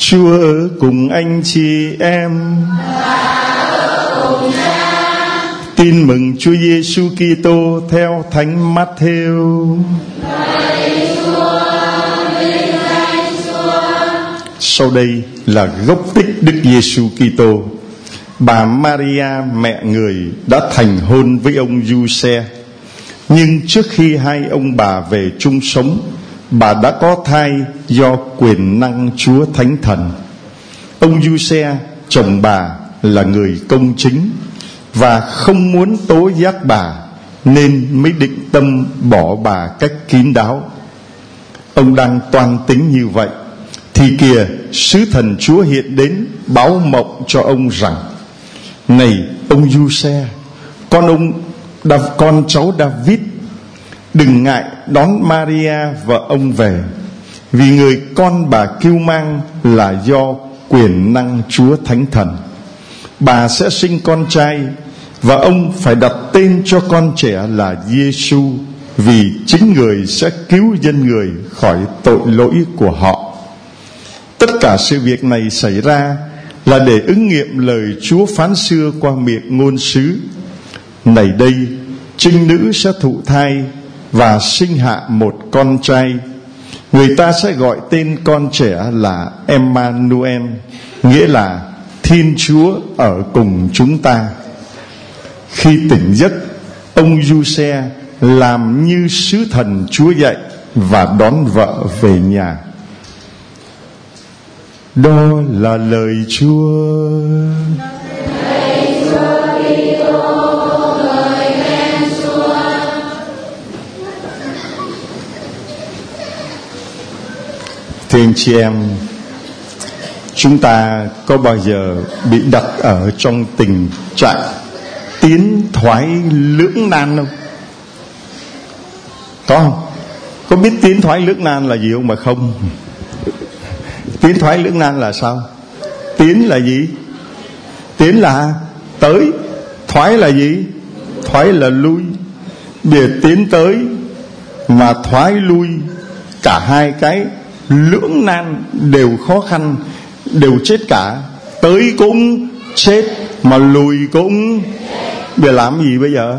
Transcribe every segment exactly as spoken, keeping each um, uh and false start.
Chúa ở cùng anh chị em. Tin mừng Chúa Giêsu Kitô theo Thánh Matthew. Sau đây là gốc tích Đức Giêsu Kitô. Bà Maria mẹ người đã thành hôn với ông Giuse, nhưng trước khi hai ông bà về chung sống, bà đã có thai do quyền năng Chúa Thánh Thần. Ông Giuse, chồng bà, là người công chính và không muốn tố giác bà, nên mới định tâm bỏ bà cách kín đáo. Ông đang toan tính như vậy thì kìa, sứ thần Chúa hiện đến báo mộng cho ông rằng: này ông Giuse, con ông Đa, con cháu David, đừng ngại đón Maria vợ ông về, vì người con bà cưu mang là do quyền năng Chúa Thánh Thần. Bà sẽ sinh con trai, và ông phải đặt tên cho con trẻ là Giêsu, vì chính người sẽ cứu dân người khỏi tội lỗi của họ. Tất cả sự việc này xảy ra là để ứng nghiệm lời Chúa phán xưa qua miệng ngôn sứ: này đây, trinh nữ sẽ thụ thai và sinh hạ một con trai, người ta sẽ gọi tên con trẻ là Emmanuel, nghĩa là Thiên Chúa ở cùng chúng ta. Khi tỉnh giấc, ông Giuse làm như sứ thần Chúa dạy và đón vợ về nhà. Đó là lời Chúa. Thưa anh chị em, chúng ta có bao giờ bị đặt ở trong tình trạng tiến thoái lưỡng nan không? Có không? Có biết tiến thoái lưỡng nan là gì không mà không? Tiến thoái lưỡng nan là sao? Tiến là gì? Tiến là tới. Thoái là gì? Thoái là lui. Bây giờ tiến tới mà thoái lui, cả hai cái lưỡng nan đều khó khăn, đều chết cả. Tới cũng chết, mà lùi cũng... Bây giờ làm gì bây giờ?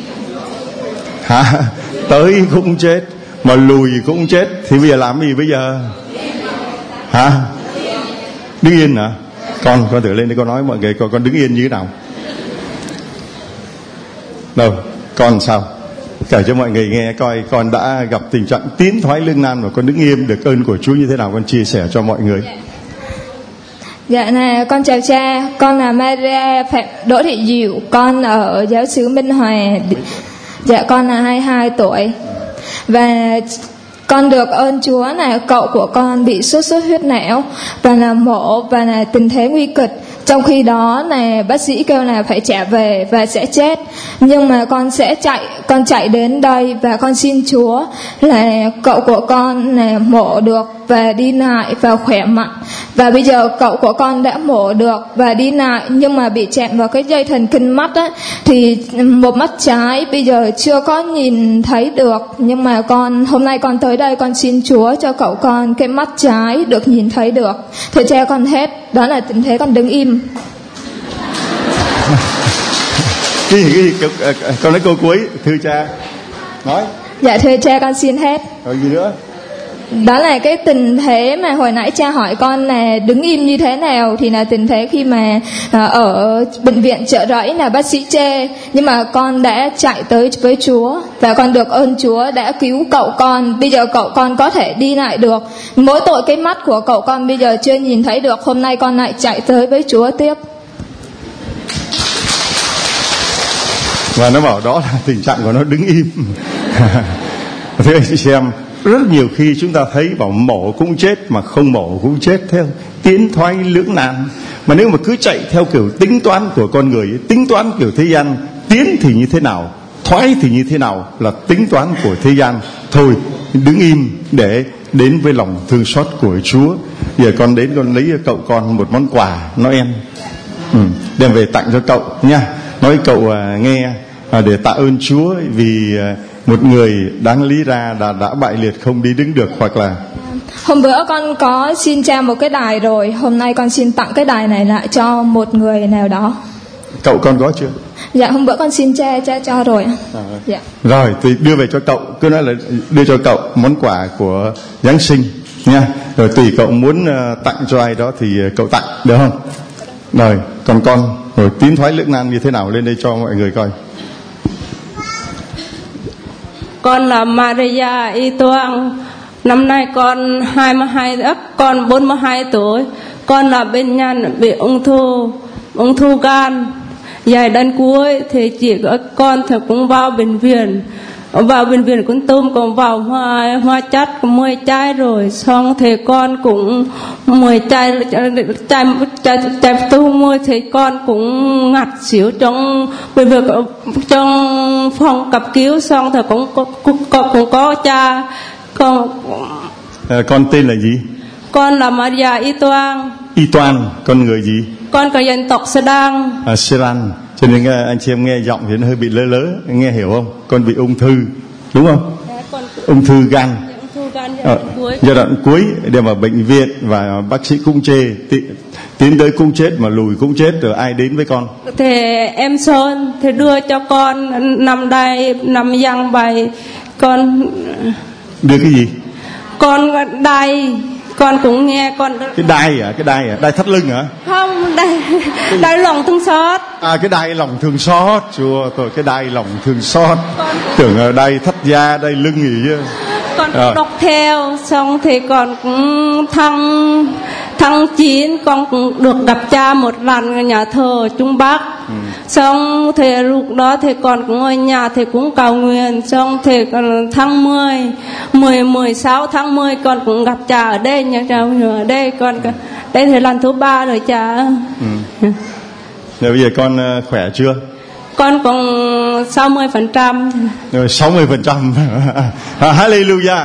Hả? Tới cũng chết, mà lùi cũng chết, thì bây giờ làm gì bây giờ? Hả? Đứng yên hả? Con, con thử lên để con nói mọi người coi con đứng yên như thế nào. Đâu, con sao? Kể cho mọi người nghe coi con đã gặp tình trạng tiến thoái lưỡng nan và con đứng yên được ơn của Chúa như thế nào, con chia sẻ cho mọi người. Dạ nè, con chào cha, con là Maria Phạm Đỗ Thị Diệu, con ở giáo xứ Minh Hòa. Dạ con là hai mươi hai tuổi. Và con được ơn Chúa là cậu của con bị sốt xuất huyết não và là mổ và là tình thế nguy kịch. Trong khi đó là bác sĩ kêu là phải trả về và sẽ chết. Nhưng mà con sẽ chạy, con chạy đến đây và con xin Chúa là cậu của con là mổ được và đi lại và khỏe mạnh. Và bây giờ cậu của con đã mổ được và đi lại, nhưng mà bị chạm vào cái dây thần kinh mắt á, thì một mắt trái bây giờ chưa có nhìn thấy được. Nhưng mà con hôm nay con tới đây con xin Chúa cho cậu con cái mắt trái được nhìn thấy được. Thưa cha, con hết. Đó là tình thế con đứng im. Cái gì, cái gì, con nói câu cuối, thưa cha. Nói. Dạ thưa cha, con xin hết. Rồi gì nữa? Đó là cái tình thế mà hồi nãy cha hỏi con là đứng im như thế nào, thì là tình thế khi mà ở bệnh viện Chợ Rẫy là bác sĩ chê, nhưng mà con đã chạy tới với Chúa và con được ơn Chúa đã cứu cậu con. Bây giờ cậu con có thể đi lại được. Mỗi tội cái mắt của cậu con bây giờ chưa nhìn thấy được, hôm nay con lại chạy tới với Chúa tiếp. Và nó bảo đó là tình trạng của nó đứng im. Thế anh chị em, rất nhiều khi chúng ta thấy bảo mổ cũng chết mà không mổ cũng chết, theo tiến thoái lưỡng nan. Mà nếu mà cứ chạy theo kiểu tính toán của con người, tính toán kiểu thế gian, tiến thì như thế nào, thoái thì như thế nào là tính toán của thế gian. Thôi đứng im để đến với lòng thương xót của Chúa. Giờ con đến con lấy cho cậu con một món quà Noel, ừ, đem về tặng cho cậu nha. Nói cậu à, nghe à, để tạ ơn Chúa vì à, một người đáng lý ra đã, đã bại liệt không đi đứng được, hoặc là Hôm bữa con có xin cha một cái đài rồi, hôm nay con xin tặng cái đài này lại cho một người nào đó. Cậu con có chưa? Dạ hôm bữa con xin cha, cha cho rồi. À, dạ. Rồi thì đưa về cho cậu, cứ nói là đưa cho cậu món quà của Giáng sinh nha. Rồi tùy cậu muốn uh, tặng cho ai đó thì uh, cậu tặng, được không? Rồi, còn con rồi tiến thoái lưỡng nan như thế nào, lên đây cho mọi người coi. Con là Maria Y Toang. Năm nay con hai mươi hai, con bốn mươi hai tuổi. Con là bệnh nhân bị ung thư, ung thư gan. Giai đoạn cuối thì chị của con thì cũng vào bệnh viện, vào bệnh viện cũng tôm, còn vào hoa hoa chất mười chai rồi, xong thì con cũng mười chai chai chai chai tu mười thì con cũng ngặt xỉu trong bệnh viện, trong phòng cấp cứu, xong thì cũng có cũng có, cũng có cha con. À, con tên là gì? Con là Maria Y Toang. Y Toang, con người gì? Con có dân tộc Sê Đăng. À, Sê Đăng. Cho nên anh chị em nghe giọng thì nó hơi bị lớ lớ, anh nghe hiểu không? Con bị ung thư, đúng không? Dạ, con... Ung thư gan. Dạ, ung thư gan giai à, đoạn cuối. Giai đoạn cuối đều vào bệnh viện và bác sĩ cũng chê, tiến tới cũng chết mà lùi cũng chết, rồi ai đến với con? Thì em Sơn thì đưa cho con nằm đây, nằm giăng bài con. Đưa cái gì? Con đai. Con cũng nghe con. Cái đai à? Cái đai à? Đai thắt lưng hả? Không, đai đai lòng thương xót. À, cái đai lòng thương xót. Chùa tôi cái đai lòng thương xót. Con... tưởng là đai thắt da, đai lưng gì chứ. Con à. Đọc theo, xong thì con cũng thăng tháng chín con cũng được gặp cha một lần ở nhà thờ Trung Bắc. ừ. Xong thì lúc đó thì con cũng ở nhà thì cũng cầu nguyện. Xong thì tháng mười mười mười sáu tháng mười con cũng gặp cha ở đây, nhà cha ở đây. Con đây thì lần thứ ba rồi cha. ừ. Rồi bây giờ con khỏe chưa? Con còn sáu mươi phần trăm. Rồi sáu mươi phần trăm. Hallelujah.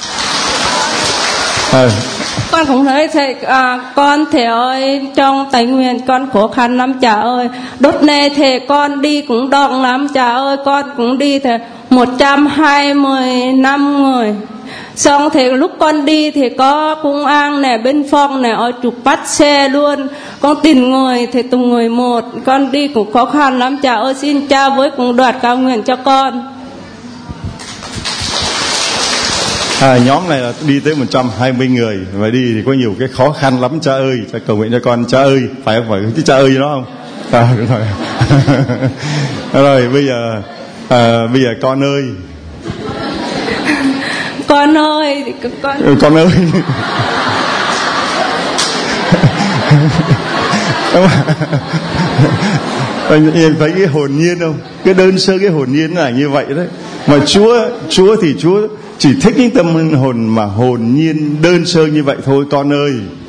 À. Con cũng thấy thầy, à, con thầy ơi, trong tài nguyện con khó khăn lắm cha ơi. Đốt nê thầy con đi cũng đong lắm cha ơi. Con cũng đi thầy một trăm hai mươi năm người. Xong thì lúc con đi thì có công an này, bên phòng này ở chụp bắt xe luôn. Con tìm người thì từng người một. Con đi cũng khó khăn lắm cha ơi. Xin cha với cùng đoạt cao nguyện cho con. À, nhóm này là đi tới một trăm hai mươi người. Và đi thì có nhiều cái khó khăn lắm cha ơi. Cha cầu nguyện cho con cha ơi. Phải không? Phải cái cha ơi đó không? À, đúng rồi. Rồi bây giờ à, bây giờ con ơi. Con ơi con, ừ, con ơi. Anh em thấy cái hồn nhiên không? Cái đơn sơ cái hồn nhiên là như vậy đấy. Mà Chúa Chúa thì Chúa chỉ thích những tâm hồn mà hồn nhiên đơn sơ như vậy thôi con ơi.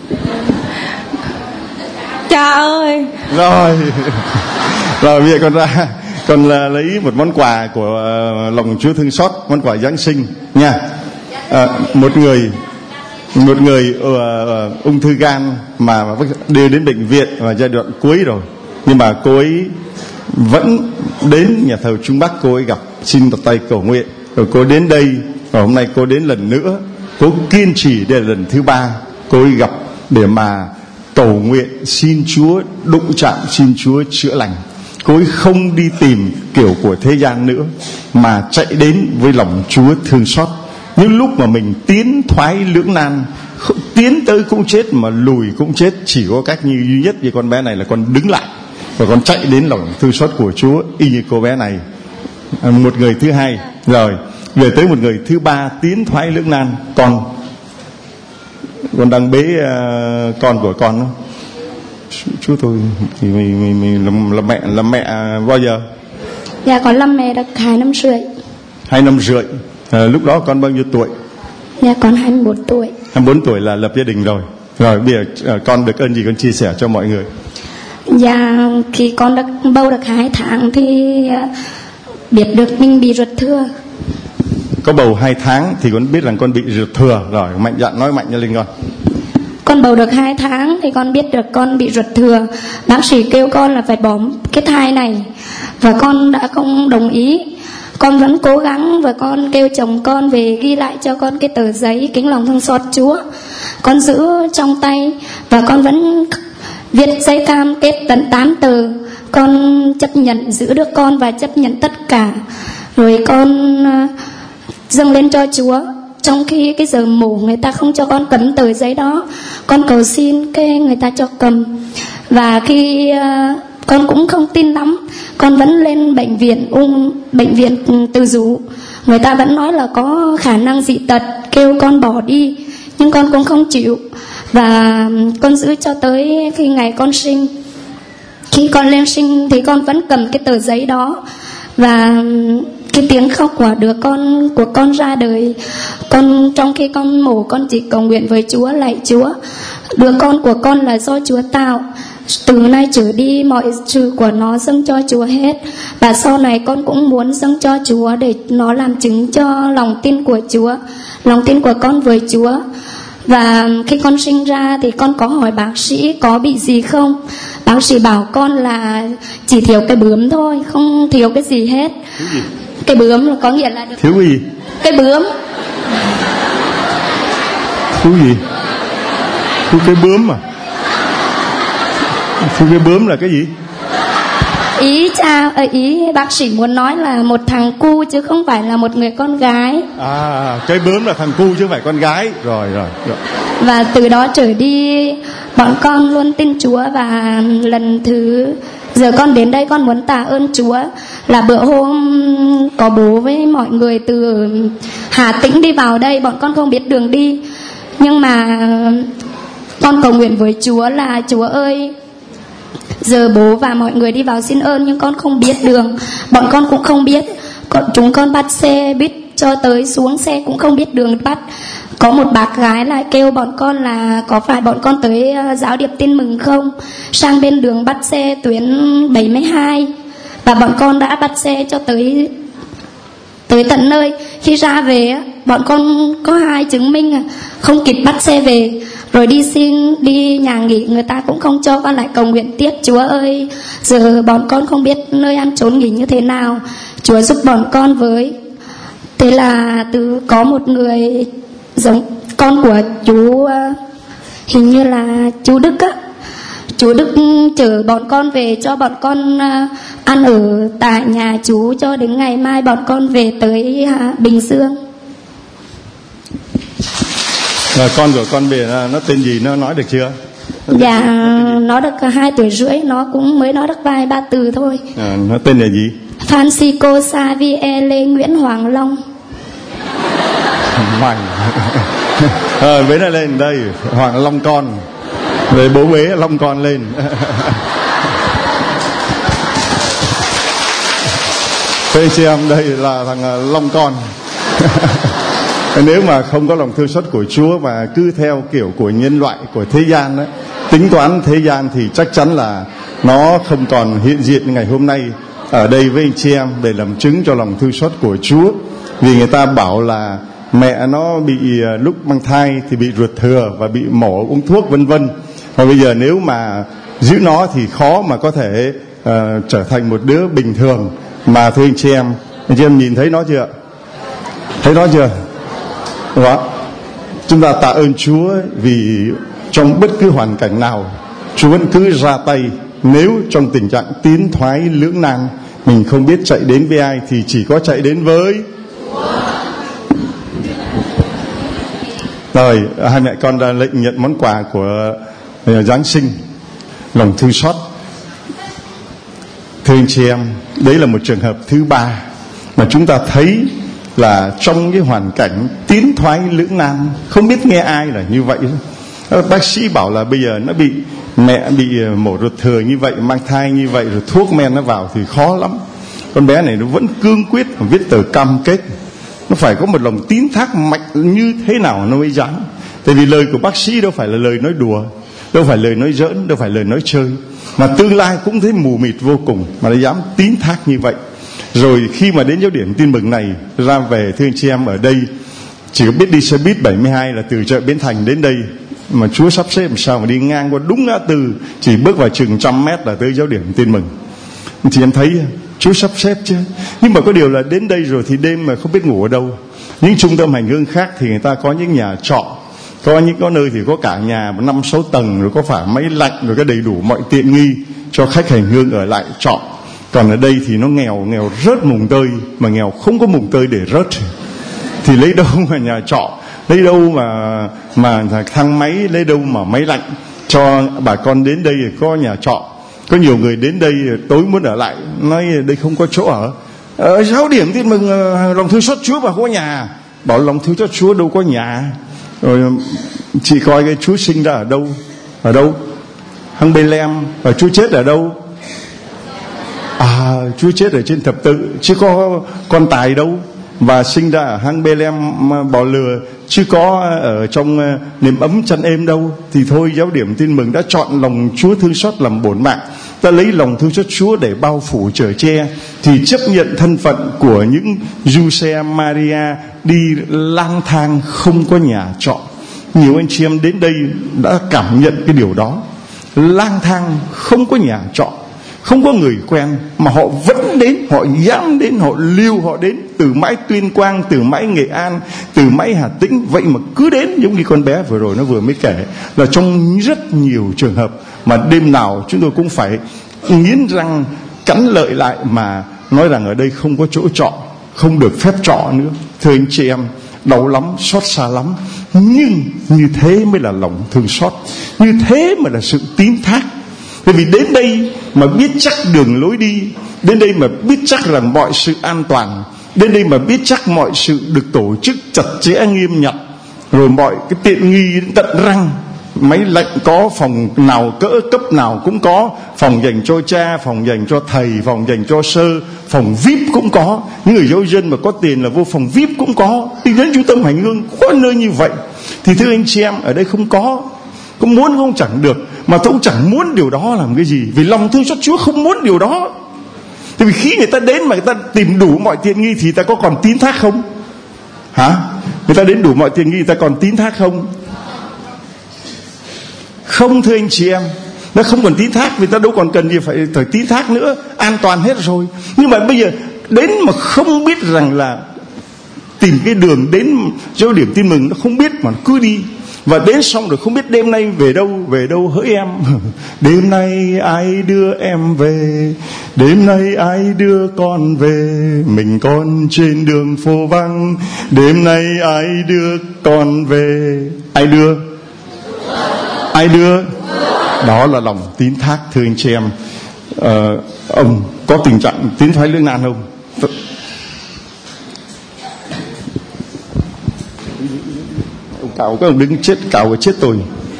Cha ơi. Rồi. Rồi bây giờ con ra con là lấy một món quà của uh, lòng Chúa thương xót, món quà Giáng sinh nha. À, một người một người uh, uh, ung thư gan mà đưa đến bệnh viện và giai đoạn cuối rồi, nhưng mà cô ấy vẫn đến nhà thờ Trung Bắc, cô ấy gặp xin tập tay cầu nguyện, rồi cô đến đây và hôm nay cô đến lần nữa, cô kiên trì đây là lần thứ ba cô ấy gặp để mà cầu nguyện xin Chúa đụng chạm, xin Chúa chữa lành. Cô ấy không đi tìm kiểu của thế gian nữa mà chạy đến với lòng Chúa thương xót. Những lúc mà mình tiến thoái lưỡng nan, tiến tới cũng chết mà lùi cũng chết, chỉ có cách như duy nhất như con bé này là con đứng lại và con chạy đến lòng thương xót của Chúa, y như cô bé này. Một người thứ hai rồi về tới một người thứ ba tiến thoái lưỡng nan. Con con đang bế uh, con của con đó. Chú tôi thì mình, mình, mình làm, làm mẹ làm mẹ bao giờ? Dạ con làm mẹ được hai năm rưỡi. Hai năm rưỡi. À, lúc đó con bao nhiêu tuổi? Dạ con hai mươi bốn tuổi. Hai mươi bốn tuổi là lập gia đình rồi. Rồi bây giờ à, con được ơn gì con chia sẻ cho mọi người? Dạ khi con được bầu được hai tháng thì biết được mình bị ruột thừa. Có bầu hai tháng thì con biết rằng con bị ruột thừa rồi, mạnh dạn nói mạnh lên con. Con bầu được hai tháng thì con biết được con bị ruột thừa. Bác sĩ kêu con là phải bỏ cái thai này và con đã không đồng ý. con vẫn cố gắng và con kêu chồng con về ghi lại cho con cái tờ giấy kính lòng thương xót Chúa. Con giữ trong tay và con vẫn viết giấy cam kết tận tám tờ. Con chấp nhận giữ đứa con và chấp nhận tất cả. Rồi con dâng lên cho Chúa. Trong khi cái giờ mổ người ta không cho con cầm tờ giấy đó, con cầu xin cái người ta cho cầm. Và khi uh, con cũng không tin lắm, con vẫn lên bệnh viện ung bệnh viện Từ Dũ. Người ta vẫn nói là có khả năng dị tật, kêu con bỏ đi, nhưng con cũng không chịu. Và con giữ cho tới khi ngày con sinh. Khi con lên sinh thì con vẫn cầm cái tờ giấy đó. Và cái tiếng khóc của đứa con của con ra đời, con trong khi con mổ con chỉ cầu nguyện với Chúa, lạy Chúa, đứa con của con là do Chúa tạo, từ nay trở đi mọi sự của nó dâng cho Chúa hết. Và sau này con cũng muốn dâng cho Chúa để nó làm chứng cho lòng tin của Chúa, lòng tin của con với Chúa. Và khi con sinh ra thì con có hỏi bác sĩ có bị gì không. Bác sĩ bảo con là chỉ thiếu cái bướm thôi, không thiếu cái gì hết. Gì? Cái bướm là có nghĩa là được. Thiếu cái gì? Cái bướm. Thiếu gì? Thiếu cái bướm à? Thiếu cái bướm là cái gì? Ý cha, ý bác sĩ muốn nói là một thằng cu chứ không phải là một người con gái. À, cái bướm là thằng cu chứ không phải con gái. Rồi rồi, rồi. Và từ đó trở đi bọn con luôn tin Chúa. Và lần thứ giờ con đến đây con muốn tạ ơn Chúa là bữa hôm có bố với mọi người từ Hà Tĩnh đi vào đây, bọn con không biết đường đi, nhưng mà con cầu nguyện với Chúa là Chúa ơi, giờ bố và mọi người đi vào xin ơn, nhưng con không biết đường, bọn con cũng không biết. Chúng con bắt xe buýt cho tới xuống xe cũng không biết đường bắt. Có một bác gái lại kêu bọn con là có phải bọn con tới giáo điệp Tin Mừng không, sang bên đường bắt xe tuyến bảy mươi hai. Và bọn con đã bắt xe cho tới tới tận nơi. Khi ra về bọn con có hai chứng minh không kịp bắt xe về. Rồi đi xin đi nhà nghỉ người ta cũng không cho, con lại cầu nguyện tiếp, Chúa ơi giờ bọn con không biết nơi ăn trốn nghỉ như thế nào, Chúa giúp bọn con với. Thế là từ có một người giống con của chú, hình như là chú Đức á, chú Đức chở bọn con về cho bọn con ăn ở tại nhà chú cho đến ngày mai bọn con về tới Bình Dương. Rồi con của con về nó tên gì, nó nói được chưa? Nó dạ nó được hai tuổi rưỡi, nó cũng mới nói được vài ba từ thôi. À, nó tên là gì? Francisco Xavier Lê Nguyễn Hoàng Long. Hoàng à, bế nó lên đây, Hoàng Long con, rồi bố bế Long con lên. Thế chị em đây là thằng Long con. Nếu mà không có lòng thương xót của Chúa mà cứ theo kiểu của nhân loại, của thế gian ấy, tính toán thế gian, thì chắc chắn là nó không còn hiện diện ngày hôm nay ở đây với anh chị em để làm chứng cho lòng thương xót của Chúa. Vì người ta bảo là mẹ nó bị lúc mang thai thì bị ruột thừa và bị mổ uống thuốc vân vân. Và bây giờ nếu mà giữ nó thì khó mà có thể uh, trở thành một đứa bình thường. Mà thưa anh chị em, anh chị em nhìn thấy nó chưa? Thấy nó chưa? Đó. Chúng ta tạ ơn Chúa vì trong bất cứ hoàn cảnh nào Chúa vẫn cứ ra tay. Nếu trong tình trạng tiến thoái lưỡng nan, mình không biết chạy đến với ai thì chỉ có chạy đến với Chúa. Rồi hai mẹ con đã lệnh nhận món quà của Giáng sinh, lòng thương xót. Thưa anh chị em, đấy là một trường hợp thứ ba mà chúng ta thấy là trong cái hoàn cảnh tiến thoái lưỡng nan, không biết nghe ai là như vậy. Bác sĩ bảo là bây giờ nó bị mẹ bị mổ ruột thừa như vậy, mang thai như vậy, rồi thuốc men nó vào thì khó lắm. Con bé này nó vẫn cương quyết viết tờ cam kết, nó phải có một lòng tín thác mạnh như thế nào nó mới dám. Tại vì lời của bác sĩ đâu phải là lời nói đùa, đâu phải lời nói giỡn, đâu phải lời nói chơi, mà tương lai cũng thấy mù mịt vô cùng mà nó dám tín thác như vậy. Rồi khi mà đến giáo điểm Tin Mừng này ra về, thưa anh chị em, ở đây chỉ có biết đi xe buýt bảy mươi hai là từ chợ Bến Thành đến đây, mà Chúa sắp xếp làm sao mà đi ngang qua đúng ngã tư, chỉ bước vào chừng trăm mét là tới giáo điểm Tin Mừng. Anh chị em thấy Chúa sắp xếp chứ. Nhưng mà có điều là đến đây rồi thì đêm mà không biết ngủ ở đâu. Những trung tâm hành hương khác thì người ta có những nhà trọ, có những có nơi thì có cả nhà năm sáu tầng, rồi có phải máy lạnh, rồi có đầy đủ mọi tiện nghi cho khách hành hương ở lại trọ. Còn ở đây thì nó nghèo, nghèo rớt mùng tơi, mà nghèo không có mùng tơi để rớt thì lấy đâu mà nhà trọ, lấy đâu mà mà thang máy, lấy đâu mà máy lạnh cho bà con đến đây. Có nhà trọ, có nhiều người đến đây tối muốn ở lại, nói đây không có chỗ ở. Ở giáo điểm tin mừng lòng thương xót Chúa mà có nhà. Bảo lòng thương xót Chúa đâu có nhà. Rồi chị coi cái Chúa sinh ra ở đâu? Ở đâu? Hang Bê-lem. Và Chúa chết ở đâu? À, Chúa chết ở trên thập tự, chứ có con tài đâu. Và sinh ra ở hang Bê-lem bò lừa, chứ có ở trong niềm ấm chăn êm đâu. Thì thôi, giáo điểm tin mừng đã chọn lòng Chúa thương xót làm bổn mạng, ta lấy lòng thương xót Chúa để bao phủ chở che, thì chấp nhận thân phận của những Giuse Maria đi lang thang không có nhà trọ. Nhiều anh chị em đến đây đã cảm nhận cái điều đó. Lang thang không có nhà trọ, không có người quen, mà họ vẫn đến, họ dám đến, họ lưu họ đến từ mãi Tuyên Quang, từ mãi Nghệ An, từ mãi Hà Tĩnh. Vậy mà cứ đến, giống như con bé vừa rồi nó vừa mới kể, là trong rất nhiều trường hợp mà đêm nào chúng tôi cũng phải nghiến răng cắn lợi lại mà nói rằng ở đây không có chỗ trọ, không được phép trọ nữa. Thưa anh chị em, đau lắm, xót xa lắm. Nhưng như thế mới là lòng thương xót, như thế mà là sự tín thác. Bởi vì đến đây mà biết chắc đường lối đi, đến đây mà biết chắc rằng mọi sự an toàn, đến đây mà biết chắc mọi sự được tổ chức chặt chẽ nghiêm ngặt, rồi mọi cái tiện nghi đến tận răng. Máy lạnh có, phòng nào cỡ cấp nào cũng có, phòng dành cho cha, phòng dành cho thầy, phòng dành cho sơ, phòng vi ai pi cũng có. Những người giáo dân mà có tiền là vô phòng vi ai pi cũng có. Thì đến trung tâm hành hương có nơi như vậy. Thì thưa anh chị em, ở đây không có, có muốn không chẳng được. Mà tôi cũng chẳng muốn điều đó làm cái gì, vì lòng thương xót Chúa không muốn điều đó. Tại vì khi người ta đến mà người ta tìm đủ mọi tiện nghi thì người ta có còn tín thác không? Hả? Người ta đến đủ mọi tiện nghi, người ta còn tín thác không? Không, thưa anh chị em, nó không còn tín thác, vì ta đâu còn cần gì phải, phải tín thác nữa, an toàn hết rồi. Nhưng mà bây giờ đến mà không biết rằng là tìm cái đường đến chỗ điểm tin mừng, nó không biết mà nó cứ đi. Và đến xong rồi không biết đêm nay về đâu, về đâu hỡi em. Đêm nay ai đưa em về, đêm nay ai đưa con về, mình con trên đường phố vắng. Đêm nay ai đưa con về, ai đưa? Ai đưa? Đó là lòng tín thác, thưa anh chị em. Ờ, ông có tình trạng tiến thoái lưỡng nan không? Ông cào các ông đứng chết, cào và chết tôi.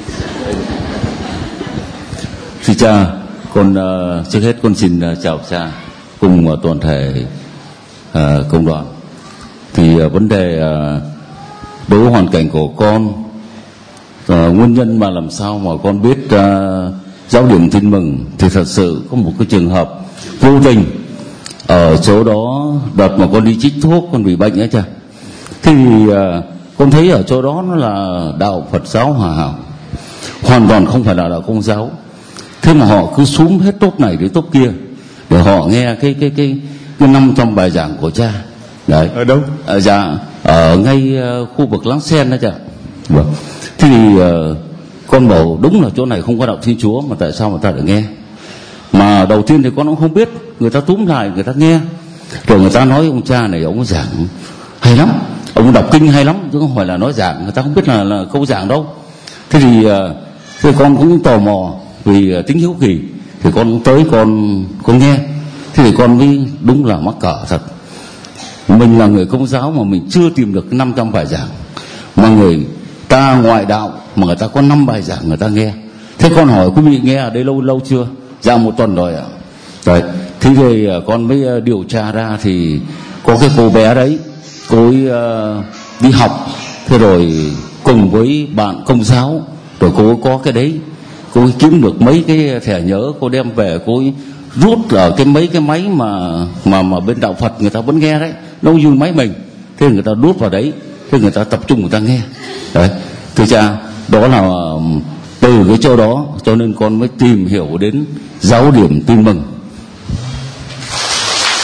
Thưa cha, con uh, trước hết con xin uh, chào cha cùng uh, toàn thể uh, công đoàn. Thì uh, vấn đề uh, đối với hoàn cảnh của con, uh, nguyên nhân mà làm sao mà con biết uh, giáo điểm tin mừng, thì thật sự có một cái trường hợp vô tình ở chỗ đó. Đợt mà con đi chích thuốc, con bị bệnh ấy cha, thì uh, con thấy ở chỗ đó nó là đạo Phật giáo Hòa Hảo, hoàn toàn không phải là đạo Công giáo. Thế mà họ cứ súm hết tốt này đến tốt kia để họ nghe cái cái cái cái năm trăm bài giảng của cha. Đấy. Ở đâu? Ở dạ ở ngay uh, khu vực Láng Sen đó cha. Vâng. Thì uh, con bảo đúng là chỗ này không có đạo Thiên Chúa, mà tại sao mà ta lại nghe? Mà đầu tiên thì con cũng không biết, người ta túm lại người ta nghe, rồi người ta nói ông cha này ông giảng hay lắm, ông đọc kinh hay lắm, chứ không phải là nói giảng. Người ta không biết là, là câu giảng đâu. Thế thì, uh, thì con cũng tò mò, vì uh, tính hiếu kỳ, thì con cũng tới con con nghe. Thế thì con mới đúng là mắc cỡ thật. Mình là người Công giáo mà mình chưa tìm được năm trăm bài giảng, mà người ta ngoại đạo mà người ta có năm bài giảng người ta nghe. Thế con hỏi quý vị nghe ở đây lâu lâu chưa? Dạ một tuần rồi ạ. Đấy. Thế rồi con mới điều tra ra thì có cái cô bé đấy, cô ấy uh, đi học, thế rồi cùng với bạn Công giáo, rồi cô ấy có cái đấy, cô ấy kiếm được mấy cái thẻ nhớ, cô đem về, cô ấy rút ở cái mấy cái máy mà mà mà bên đạo Phật người ta vẫn nghe đấy, nó như máy mình. Thế người ta đút vào đấy, thế người ta tập trung người ta nghe. Đấy, thưa cha, đó là từ cái chỗ đó cho nên con mới tìm hiểu đến giáo điểm tin mừng.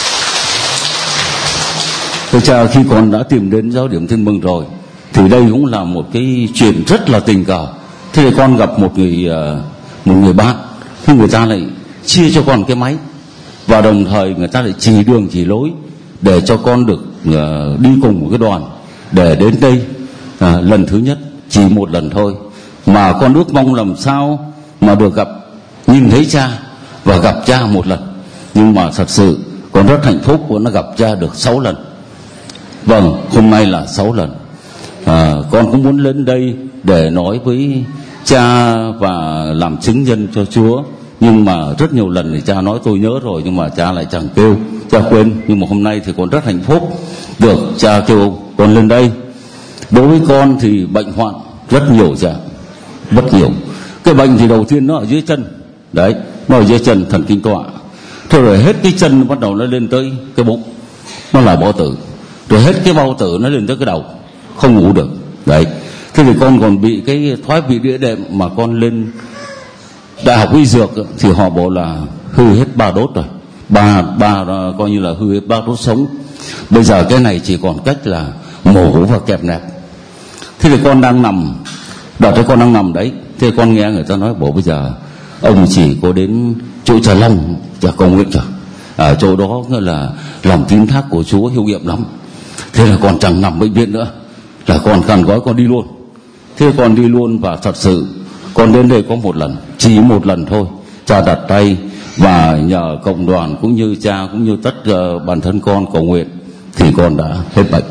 Thưa cha, khi con đã tìm đến giáo điểm Tin Mừng rồi thì đây cũng là một cái chuyện rất là tình cờ. Thế thì con gặp một người một người bạn, thì người ta lại chia cho con cái máy, và đồng thời người ta lại chỉ đường chỉ lối để cho con được uh, đi cùng một cái đoàn để đến đây. uh, lần thứ nhất chỉ một lần thôi, mà con ước mong làm sao mà được gặp, nhìn thấy cha và gặp cha một lần. Nhưng mà thật sự con rất hạnh phúc con đã gặp cha được sáu lần. Vâng, hôm nay là sáu lần. à, Con cũng muốn lên đây để nói với cha và làm chứng nhân cho Chúa. Nhưng mà rất nhiều lần thì cha nói tôi nhớ rồi, nhưng mà cha lại chẳng kêu, cha quên. Nhưng mà hôm nay thì con rất hạnh phúc được cha kêu con lên đây. Đối với con thì bệnh hoạn rất nhiều cha, rất nhiều. Cái bệnh thì đầu tiên nó ở dưới chân, đấy, nó ở dưới chân, thần kinh tọa. Thôi rồi hết cái chân bắt đầu nó lên tới cái bụng, nó là bao tử. Rồi hết cái bao tử nó lên tới cái đầu, không ngủ được. Đấy. Thế thì con còn bị cái thoái vị đĩa đệm, mà con lên đại học y dược thì họ bảo là hư hết ba đốt rồi, ba ba coi như là hư hết ba đốt sống. Bây giờ cái này chỉ còn cách là mổ và kẹp nẹp. Thế thì con đang nằm, đợt đấy con đang nằm đấy. Thế con nghe người ta nói bảo bây giờ ông chỉ có đến chỗ Trà Long và cầu nguyện rồi, ở chỗ đó là lòng tín thác của Chúa hiệu nghiệm lắm. Thế là con chẳng nằm bệnh viện nữa, là con khăn gói con đi luôn. Thế con đi luôn, và thật sự con đến đây có một lần, chỉ một lần thôi. Cha đặt tay và nhờ cộng đoàn cũng như cha cũng như tất uh, bản thân con cầu nguyện thì con đã hết bệnh.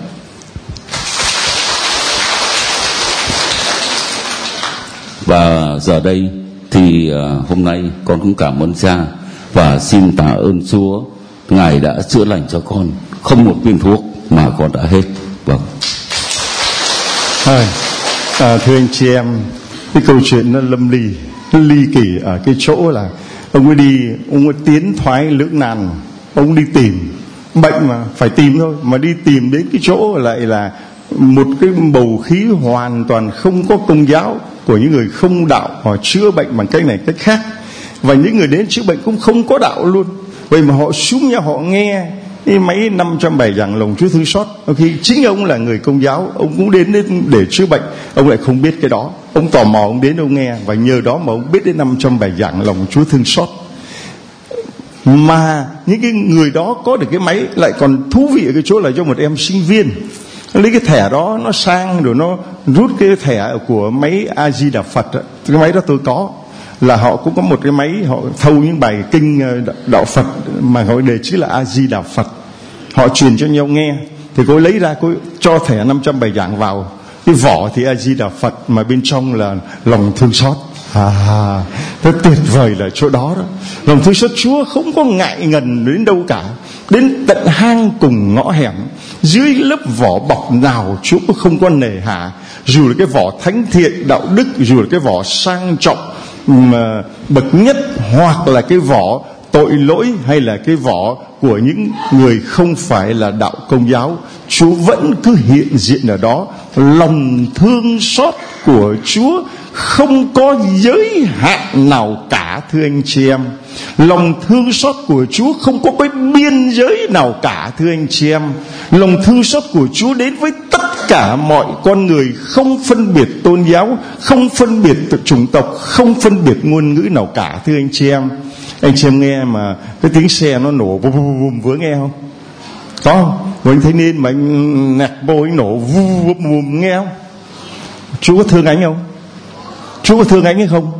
Và giờ đây thì uh, hôm nay con cũng cảm ơn cha và xin tạ ơn Chúa, Ngài đã chữa lành cho con, không một viên thuốc mà con đã hết. Vâng. À, à, thưa anh chị em, cái câu chuyện nó lâm ly, nó ly kỳ ở cái chỗ là ông ấy đi, ông ấy tiến thoái lưỡng nan, ông đi tìm bệnh mà phải tìm thôi, mà đi tìm đến cái chỗ lại là một cái bầu khí hoàn toàn không có công giáo của những người không đạo, họ chữa bệnh bằng cách này cách khác, và những người đến chữa bệnh cũng không có đạo luôn. Vậy mà họ xuống nhà họ nghe cái máy năm trăm bài giảng lòng Chúa thương xót. Khi chính ông là người công giáo, ông cũng đến để chữa bệnh, ông lại không biết cái đó. Ông tò mò, ông đến ông nghe, và nhờ đó mà ông biết đến năm trăm bài giảng lòng Chúa thương xót. Mà những cái người đó có được cái máy lại còn thú vị ở cái chỗ là do một em sinh viên lấy cái thẻ đó, nó sang rồi nó rút cái thẻ của máy A Di Đà Phật. Cái máy đó tôi có, là họ cũng có một cái máy, họ thâu những bài kinh đạo Phật mà họ đề chữ là A Di Đà Phật, họ truyền cho nhau nghe. Thì cô lấy ra, cô cho thẻ năm trăm bài giảng vào, cái vỏ thì A Di Đà Phật mà bên trong là lòng thương xót. À, rất tuyệt vời là chỗ đó đó. Lòng thương xót Chúa không có ngại ngần đến đâu cả, đến tận hang cùng ngõ hẻm, dưới lớp vỏ bọc nào Chúa cũng không có nề hà. Dù là cái vỏ thánh thiện đạo đức, dù là cái vỏ sang trọng mà bậc nhất, hoặc là cái vỏ tội lỗi, hay là cái vỏ của những người không phải là đạo công giáo, Chúa vẫn cứ hiện diện ở đó. Lòng thương xót của Chúa không có giới hạn nào cả, thưa anh chị em. Lòng thương xót của Chúa không có cái biên giới nào cả, thưa anh chị em. Lòng thương xót của Chúa đến với tất cả mọi con người, không phân biệt tôn giáo, không phân biệt chủng tộc, không phân biệt ngôn ngữ nào cả, thưa anh chị em. Anh chị em nghe mà cái tiếng xe nó nổ vum vum vum vừa nghe không? Có không? Và anh thấy nên mà anh nẹt bô anh nổ vum vum vum nghe không? Chúa có thương anh không? Chúa có thương anh hay không?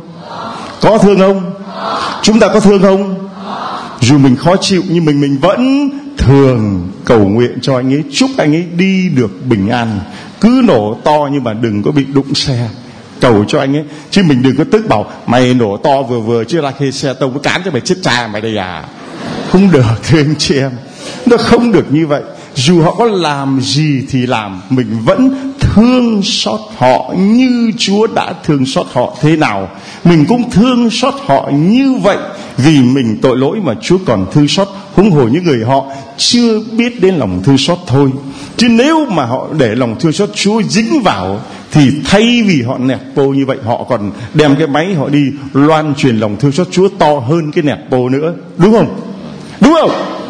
Có thương không? Chúng ta có thương không? Dù mình khó chịu nhưng mình mình vẫn thường cầu nguyện cho anh ấy, chúc anh ấy đi được bình an. Cứ nổ to nhưng mà đừng có bị đụng xe, cầu cho anh ấy. Chứ mình đừng có tức bảo mày nổ to vừa vừa chứ ra khi xe tông nó cán cho mày chết cha mày đây à. Không được, thưa anh chị em, nó không được như vậy. Dù họ có làm gì thì làm, mình vẫn thương xót họ như Chúa đã thương xót họ thế nào, mình cũng thương xót họ như vậy. Vì mình tội lỗi mà Chúa còn thương xót, huống hồ những người họ chưa biết đến lòng thương xót thôi. Chứ nếu mà họ để lòng thương xót Chúa dính vào, thì thay vì họ nẹt bô như vậy, họ còn đem cái máy họ đi loan truyền lòng thương xót Chúa to hơn cái nẹt bô nữa. Đúng không? Đúng không?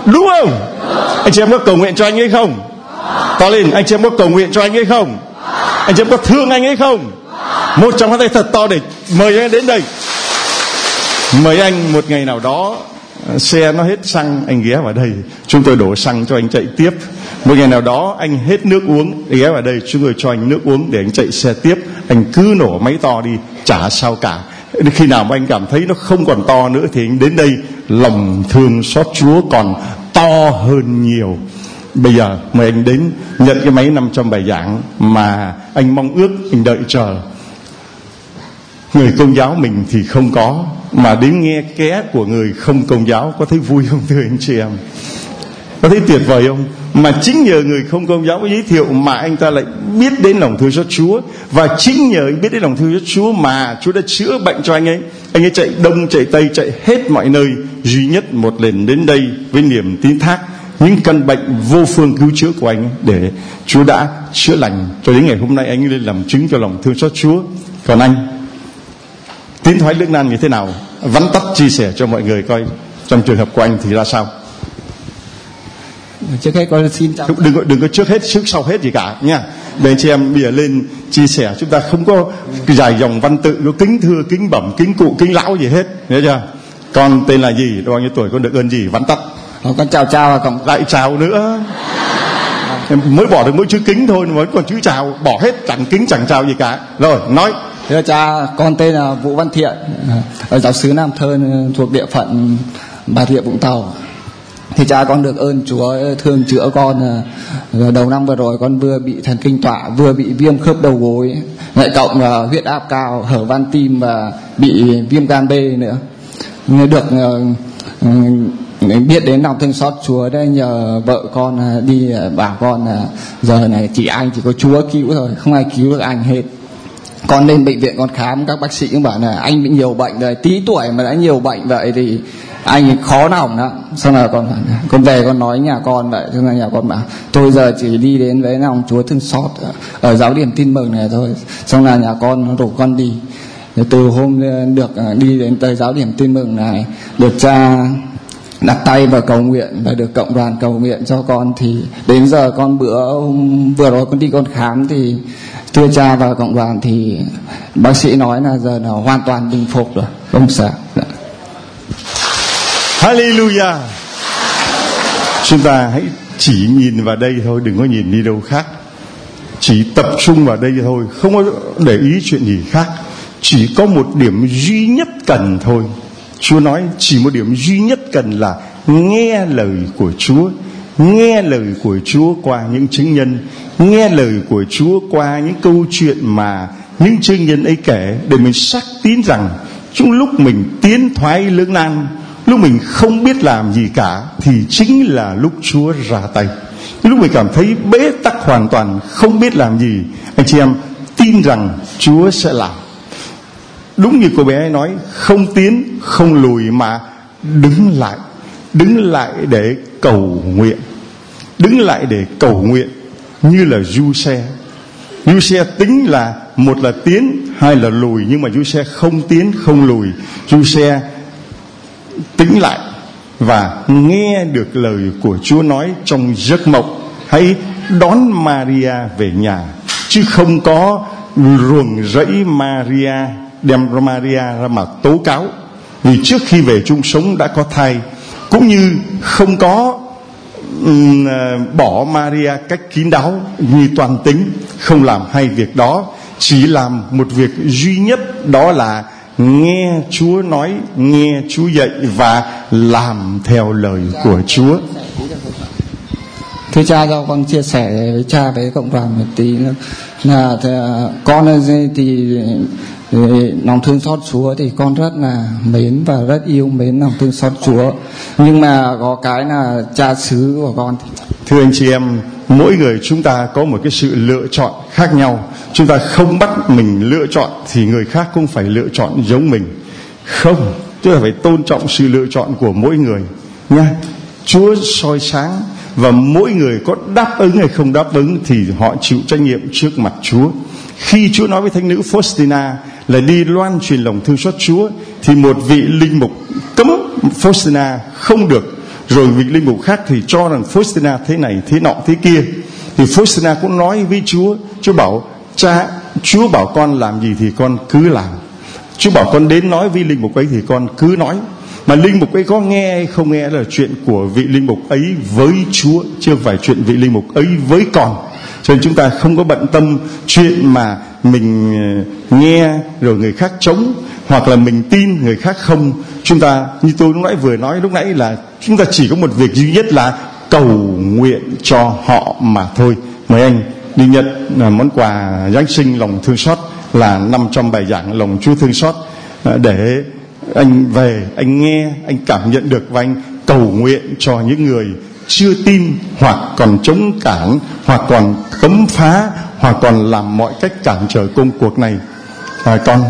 Đúng không? Anh chị em có cầu nguyện cho anh ấy không? To lên, anh chị em có cầu nguyện cho anh ấy không? Anh chị em có thương anh ấy không? Một trong hai tay thật to để mời anh đến đây. Mời anh một ngày nào đó xe nó hết xăng, anh ghé vào đây, chúng tôi đổ xăng cho anh chạy tiếp. Một ngày nào đó anh hết nước uống, ghé vào đây, chúng tôi cho anh nước uống để anh chạy xe tiếp. Anh cứ nổ máy to đi, chả sao cả. Khi nào mà anh cảm thấy nó không còn to nữa thì anh đến đây. Lòng thương xót Chúa còn to hơn nhiều. Bây giờ mời anh đến nhận cái máy năm trăm bài giảng mà anh mong ước, anh đợi chờ. Người Công giáo mình thì không có, mà đến nghe ké của người không Công giáo có thấy vui không thưa anh chị em? Có thấy tuyệt vời không? Mà chính nhờ người không Công giáo giới thiệu mà anh ta lại biết đến lòng thương xót Chúa. Và chính nhờ anh biết đến lòng thương xót Chúa mà Chúa đã chữa bệnh cho anh ấy. Anh ấy chạy đông chạy tây, chạy hết mọi nơi, duy nhất một lần đến đây với niềm tín thác những căn bệnh vô phương cứu chữa của anh ấy, để Chúa đã chữa lành. Cho đến ngày hôm nay anh lên làm chứng cho lòng thương xót Chúa. Còn anh, tiến thoái lưỡng nan như thế nào? Vắn tắt chia sẻ cho mọi người coi trong trường hợp của anh thì ra sao. Trước hết con xin chào. Đừng có đừng có trước hết trước sau hết gì cả nha. Để anh chị em bây giờ lên chia sẻ, chúng ta không có dài dòng văn tự, có kính thưa, kính bẩm, kính cụ, kính lão gì hết, nhớ chưa? Con tên là gì, bao nhiêu tuổi, con được ơn gì, vắn tắt. Ờ, con chào chào và cộng lại chào nữa. Em mới bỏ được mỗi chữ kính thôi, mới còn chữ chào, bỏ hết chẳng kính chẳng chào gì cả. Rồi nói. Thưa cha, con tên là Vũ Văn Thiện, ở giáo xứ Nam Thơn thuộc địa phận Bà Rịa Vũng Tàu. Thì cha, con được ơn Chúa thương chữa con. Đầu năm vừa rồi con vừa bị thần kinh tọa, vừa bị viêm khớp đầu gối, lại cộng uh, huyết áp cao, hở van tim và bị viêm gan B nữa. Được uh, biết đến lòng thương xót Chúa đây, nhờ vợ con uh, đi uh, bảo con uh, giờ này chỉ anh chỉ có Chúa cứu rồi, không ai cứu được anh hết. Con lên bệnh viện con khám, các bác sĩ cũng bảo là anh bị nhiều bệnh rồi, tí tuổi mà đã nhiều bệnh vậy thì anh khó lòng đó. Xong là con con về con nói nhà con vậy, xong là nhà con bảo tôi giờ chỉ đi đến với lòng Chúa thương xót ở giáo điểm Tin Mừng này thôi. Xong là nhà con rủ con đi. Từ hôm được đi đến tới giáo điểm Tin Mừng này, được cha đặt tay vào cầu nguyện và được cộng đoàn cầu nguyện cho con, thì đến giờ con bữa hôm vừa rồi con đi con khám thì thưa cha và cộng đoàn thì bác sĩ nói là giờ là hoàn toàn bình phục rồi, không sao. Hallelujah. Chúng ta hãy chỉ nhìn vào đây thôi, đừng có nhìn đi đâu khác. Chỉ tập trung vào đây thôi, không có để ý chuyện gì khác. Chỉ có một điểm duy nhất cần thôi. Chúa nói chỉ một điểm duy nhất cần là nghe lời của Chúa. Nghe lời của Chúa qua những chứng nhân, nghe lời của Chúa qua những câu chuyện mà những chứng nhân ấy kể, để mình xác tín rằng trong lúc mình tiến thoái lưỡng nan, lúc mình không biết làm gì cả, thì chính là lúc Chúa ra tay. Lúc mình cảm thấy bế tắc hoàn toàn, không biết làm gì, anh chị em tin rằng Chúa sẽ làm. Đúng như cô bé ấy nói, không tiến không lùi mà đứng lại. Đứng lại để cầu nguyện. Đứng lại để cầu nguyện như là Du-xe. Du-xe tính là một là tiến, hai là lùi, nhưng mà Du-xe không tiến không lùi. Du-xe tính lại và nghe được lời của Chúa nói trong giấc mộng. Hãy đón Maria về nhà, chứ không có ruồng rẫy Maria, đem Maria ra mà tố cáo. Vì trước khi về chung sống đã có thai. Cũng như không có um, bỏ Maria cách kín đáo như toàn tính. Không làm hai việc đó, chỉ làm một việc duy nhất, đó là nghe Chúa nói, nghe Chúa dạy và làm theo lời của Chúa. Thưa cha, cho con chia sẻ với cha với cộng đoàn một tí nữa. Là con thì lòng thương xót Chúa thì con rất là mến và rất yêu mến lòng thương xót Chúa. Nhưng mà có cái là cha xứ của con thì... Thưa anh chị em, mỗi người chúng ta có một cái sự lựa chọn khác nhau. Chúng ta không bắt mình lựa chọn thì người khác cũng phải lựa chọn giống mình. Không, chúng ta phải tôn trọng sự lựa chọn của mỗi người nha. Chúa soi sáng, và mỗi người có đáp ứng hay không đáp ứng thì họ chịu trách nhiệm trước mặt Chúa. Khi Chúa nói với thánh nữ Faustina là đi loan truyền lòng thương xót Chúa, thì một vị linh mục cấm Faustina không được Rồi vị linh mục khác thì cho rằng Faustina thế này thế nọ thế kia. Thì Faustina cũng nói với Chúa, Chúa bảo cha, Chúa bảo con làm gì thì con cứ làm. Chúa bảo con đến nói với linh mục ấy thì con cứ nói. Mà linh mục ấy có nghe hay không nghe là chuyện của vị linh mục ấy với Chúa, chứ không phải chuyện vị linh mục ấy với con. Cho nên chúng ta không có bận tâm chuyện mà mình nghe rồi người khác chống, hoặc là mình tin người khác không. Chúng ta, như tôi lúc nãy vừa nói lúc nãy, là chúng ta chỉ có một việc duy nhất là cầu nguyện cho họ mà thôi. Mời anh đi nhận món quà Giáng sinh lòng thương xót là nằm trong bài giảng lòng Chúa thương xót, để anh về, anh nghe, anh cảm nhận được và anh cầu nguyện cho những người chưa tin, hoặc còn chống cản, hoặc còn cấm phá, hoặc còn làm mọi cách cản trở công cuộc này. À, con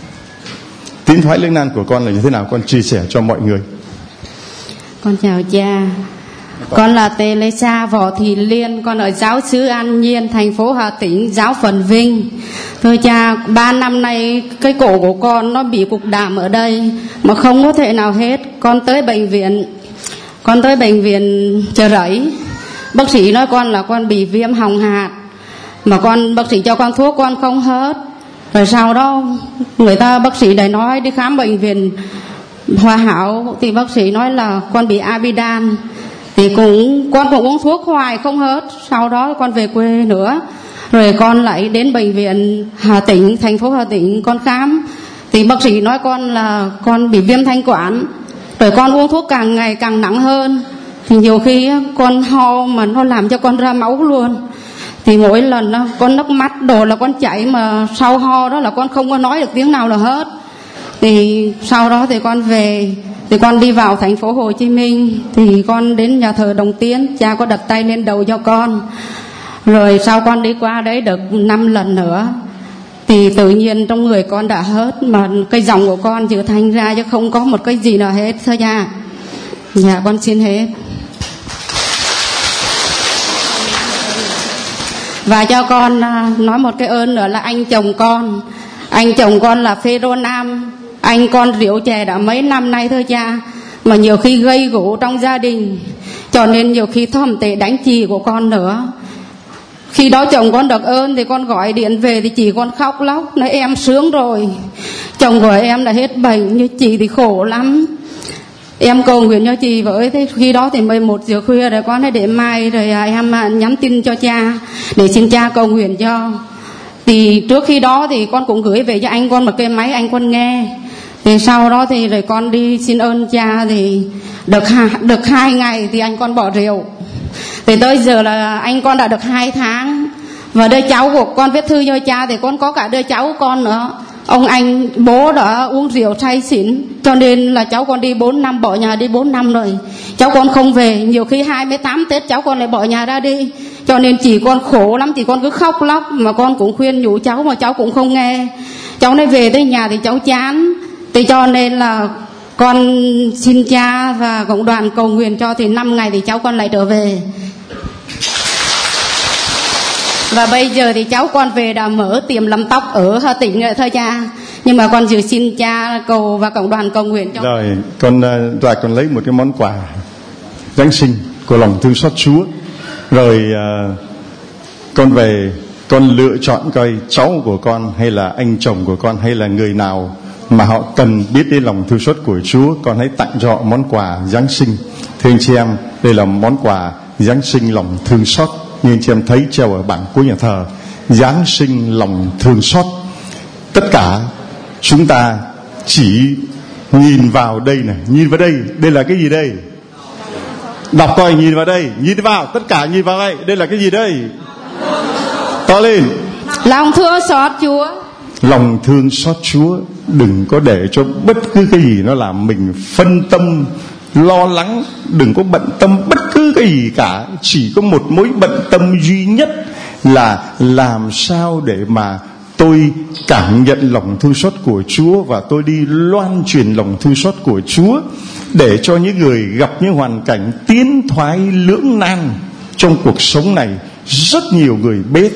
tín thoái lương nan của con là như thế nào, con chia sẻ cho mọi người. Con chào cha. Con là Teresa Võ Thị Liên, con ở giáo xứ An Nhiên, thành phố Hà Tĩnh, giáo phận Vinh. Thưa cha, ba năm nay cái cổ của con nó bị cục đàm ở đây mà không có thể nào hết. Con tới bệnh viện, con tới bệnh viện Chợ Rẫy, bác sĩ nói con là con bị viêm họng hạt, mà con bác sĩ cho con thuốc con không hết. Rồi sau đó người ta bác sĩ lại nói đi khám bệnh viện Hòa Hảo thì bác sĩ nói là con bị amidan. Thì cũng con cũng uống thuốc hoài không hết. Sau đó con về quê nữa, rồi con lại đến bệnh viện Hà Tĩnh, thành phố Hà Tĩnh con khám. Thì bác sĩ nói con là con bị viêm thanh quản. Rồi con uống thuốc càng ngày càng nặng hơn. Thì nhiều khi con ho mà nó làm cho con ra máu luôn. Thì mỗi lần con nước mắt đồ là con chảy, mà sau ho đó là con không có nói được tiếng nào là hết. Thì sau đó thì con về, thì con đi vào thành phố Hồ Chí Minh. Thì con đến nhà thờ Đồng Tiến, cha có đặt tay lên đầu cho con. Rồi sau con đi qua đấy được năm lần nữa, thì tự nhiên trong người con đã hết, mà cái dòng của con chữ thành ra chứ không có một cái gì nào hết. Thưa cha, dạ con xin hết. Và cho con nói một cái ơn nữa là anh chồng con. Anh chồng con là Phêrô Nam. Anh con rượu chè đã mấy năm nay thưa cha, mà nhiều khi gây gổ trong gia đình, cho nên nhiều khi thầm tệ đánh chị của con nữa. Khi đó chồng con được ơn thì con gọi điện về thì chị con khóc lóc, nói em sướng rồi, chồng của em đã hết bệnh, như chị thì khổ lắm. Em cầu nguyện cho chị với. Thế khi đó thì mười một giờ khuya rồi con nói để mai rồi em nhắn tin cho cha để xin cha cầu nguyện cho. Thì trước khi đó thì con cũng gửi về cho anh con một cái máy anh con nghe. Thì sau đó thì rồi con đi xin ơn cha, thì được hai, được hai ngày thì anh con bỏ rượu. Thì tới giờ là anh con đã được hai tháng. Và đứa cháu của con viết thư cho cha, thì con có cả đứa cháu con nữa. Ông anh bố đã uống rượu say xỉn, cho nên là cháu con đi bốn năm, bỏ nhà đi bốn năm rồi. Cháu con không về, nhiều khi hai mươi tám Tết cháu con lại bỏ nhà ra đi. Cho nên chị con khổ lắm, chị con cứ khóc lóc, mà con cũng khuyên nhủ cháu mà cháu cũng không nghe. Cháu nói về tới nhà thì cháu chán. Thì cho nên là con xin cha và cộng đoàn cầu nguyện cho, thì năm ngày thì cháu con lại trở về. Và bây giờ thì cháu con về đã mở tiệm làm tóc ở Hà Tĩnh rồi thôi cha. Nhưng mà con dự xin cha cầu và cộng đoàn cầu nguyện cho. Rồi con lại còn lấy một cái món quà Giáng sinh của lòng thương xót Chúa. Rồi uh, con về, con lựa chọn coi cháu của con hay là anh chồng của con hay là người nào mà họ cần biết đến lòng thương xót của Chúa, con hãy tặng cho họ món quà Giáng sinh. Thưa anh chị em, đây là món quà Giáng sinh lòng thương xót, như anh chị em thấy treo ở bảng cuối nhà thờ, Giáng sinh lòng thương xót. Tất cả chúng ta chỉ nhìn vào đây này, nhìn vào đây, đây là cái gì đây? Đọc coi, nhìn vào đây, nhìn vào, tất cả nhìn vào đây, đây là cái gì đây? To lên. Lòng thương xót Chúa. Lòng thương xót Chúa. Đừng có để cho bất cứ cái gì nó làm mình phân tâm, lo lắng. Đừng có bận tâm bất cứ cái gì cả. Chỉ có một mối bận tâm duy nhất là làm sao để mà tôi cảm nhận lòng thương xót của Chúa, và tôi đi loan truyền lòng thương xót của Chúa, để cho những người gặp những hoàn cảnh tiến thoái lưỡng nan trong cuộc sống này. Rất nhiều người bế tắc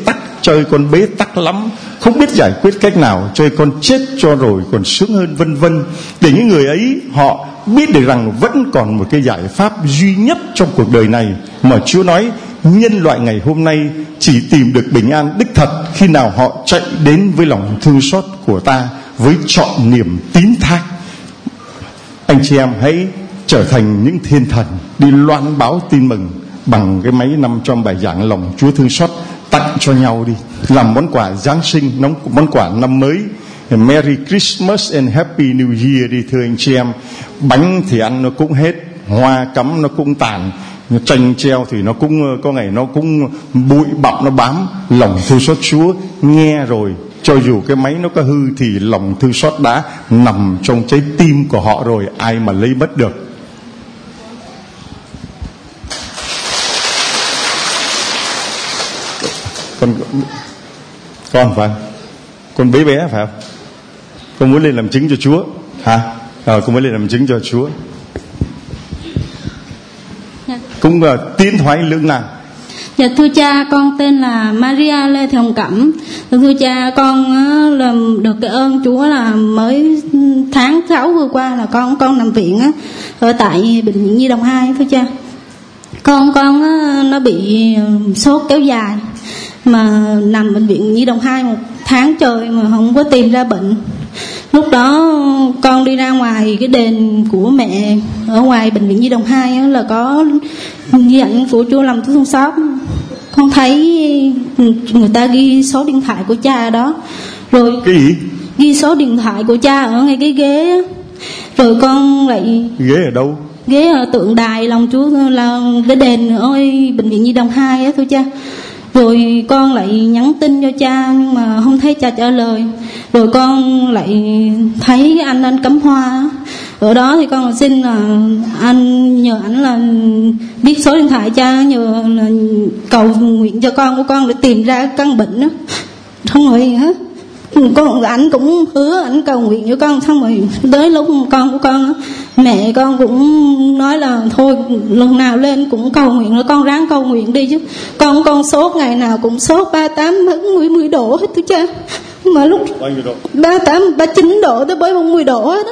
trời con bế tắc lắm, không biết giải quyết cách nào, trời con chết cho rồi còn sướng hơn, vân vân. Để những người ấy họ biết được rằng vẫn còn một cái giải pháp duy nhất trong cuộc đời này mà Chúa nói nhân loại ngày hôm nay chỉ tìm được bình an đích thật khi nào họ chạy đến với lòng thương xót của ta, với trọn niềm tín thác. Anh chị em hãy trở thành những thiên thần đi loan báo tin mừng bằng cái mấy năm trong bài giảng lòng Chúa thương xót, tặng cho nhau đi, làm món quà Giáng sinh, món quà năm mới. Merry Christmas and Happy New Year đi thưa anh chị em. Bánh thì ăn nó cũng hết, hoa cắm nó cũng tàn, tranh treo thì nó cũng có ngày nó cũng bụi bặm nó bám. Lòng thương xót Chúa nghe rồi, cho dù cái máy nó có hư thì lòng thương xót đã nằm trong trái tim của họ rồi, ai mà lấy mất được. Con con phải con bé bé phải không? Con muốn lên làm chứng cho Chúa hả? À, con muốn lên làm chứng cho Chúa. Dạ. Cũng uh, tiến thoái lưỡng nan. Dạ thưa cha, con tên là Maria Lê Thị Hồng Cẩm. Thưa cha, con uh, làm được cái ơn Chúa là mới tháng sáu vừa qua là con con nằm viện á, ở tại bệnh viện Nhi Đồng hai. Thưa cha, con con uh, nó bị sốt kéo dài mà nằm bệnh viện Nhi Đồng hai một tháng trời mà không có tìm ra bệnh. Lúc đó con đi ra ngoài cái đền của mẹ ở ngoài bệnh viện Nhi Đồng hai là có dặn của Chúa làm thương xót. Con thấy người ta ghi số điện thoại của cha đó, rồi cái gì? Ghi số điện thoại của cha ở ngay cái ghế. Rồi con lại ghế ở đâu? Ghế ở tượng đài lòng Chúa là cái đền ở bệnh viện Nhi Đồng hai á thưa cha. Rồi con lại nhắn tin cho cha nhưng mà không thấy cha trả lời. Rồi con lại thấy anh anh Cẩm Hoa ở đó thì con xin là anh nhờ ảnh là biết số điện thoại cha, nhờ là cầu nguyện cho con của con để tìm ra căn bệnh đó. Không rồi hết. Con ảnh cũng hứa ảnh cầu nguyện cho con, xong rồi tới lúc con của con mẹ con cũng nói là thôi lần nào lên cũng cầu nguyện, rồi con ráng cầu nguyện đi chứ. Con con sốt ngày nào cũng sốt ba mươi tám bốn mươi độ hết tôi cha. Mà lúc ba mươi tám ba mươi chín độ tới bốn mươi độ hết đó.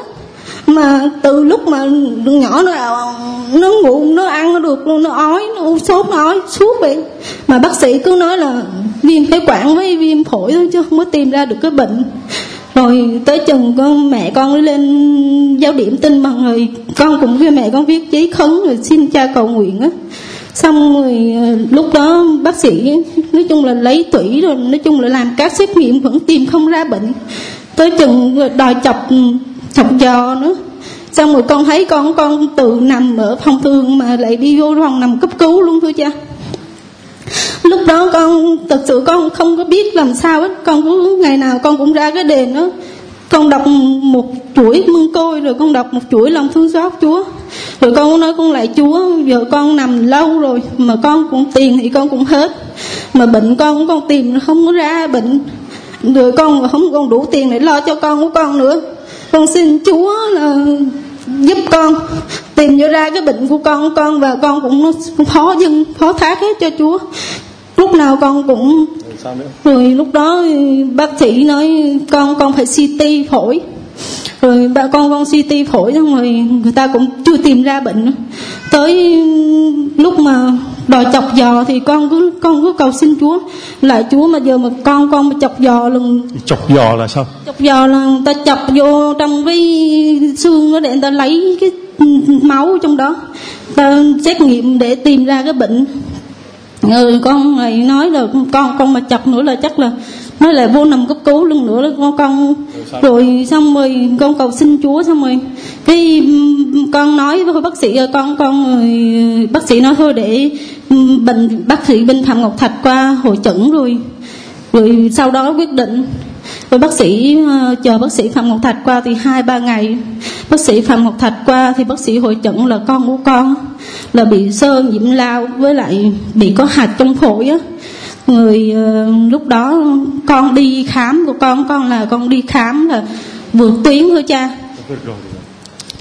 Mà từ lúc mà nhỏ nó nó ngủ nó ăn nó được luôn, nó ói nó sốt nó ói suốt vậy. Mà bác sĩ cứ nói là viêm phế quản với viêm phổi thôi chứ không có tìm ra được cái bệnh. Rồi tới chừng con mẹ con lên giáo điểm tin bằng, rồi con cũng với mẹ con viết giấy khấn rồi xin cha cầu nguyện á. Xong rồi lúc đó bác sĩ nói chung là lấy tủy rồi nói chung là làm các xét nghiệm vẫn tìm không ra bệnh. Tới chừng đòi chọc chọc giò nữa. Xong rồi con thấy con con tự nằm ở phòng thương mà lại đi vô phòng nằm cấp cứu luôn thưa cha. Lúc đó con thật sự con không có biết làm sao hết. Con cứ ngày nào con cũng ra cái đền đó, con đọc một chuỗi mương côi, rồi con đọc một chuỗi lòng thương xót Chúa. Rồi con nói con lại Chúa, giờ con nằm lâu rồi mà con cũng tiền thì con cũng hết, mà bệnh con con tìm không có ra bệnh, rồi con không còn đủ tiền để lo cho con của con nữa. Con xin Chúa là giúp con tìm cho ra cái bệnh của con của con, và con cũng phó dâng phó thác hết cho Chúa. Lúc nào con cũng rồi lúc đó bác sĩ nói con con phải xê tê phổi, rồi ba con con xê tê phổi xong rồi người ta cũng chưa tìm ra bệnh nữa. Tới lúc mà đòi chọc giò thì con cứ con cứ cầu xin Chúa lại Chúa, mà giờ mà con con mà chọc giò lần chọc giò là sao? Chọc giò là người ta chọc vô trong cái xương đó để người ta lấy cái máu trong đó, ta xét nghiệm để tìm ra cái bệnh. Rồi con này nói là con con mà chọc nữa là chắc là nói là vô nằm cấp cứu luôn nữa là con con rồi xong rồi con cầu xin Chúa, xong rồi cái con nói với bác sĩ con con rồi bác sĩ nói thôi để bệnh bác sĩ bên Phạm Ngọc Thạch qua hội chẩn, rồi rồi sau đó quyết định. Rồi bác sĩ uh, chờ bác sĩ Phạm Ngọc Thạch qua thì hai ba ngày bác sĩ Phạm Ngọc Thạch qua thì bác sĩ hội chẩn là con của con là bị xơ nhiễm lao với lại bị có hạch trong phổi á. Người uh, lúc đó con đi khám của con con là con đi khám là vượt tuyến thôi cha.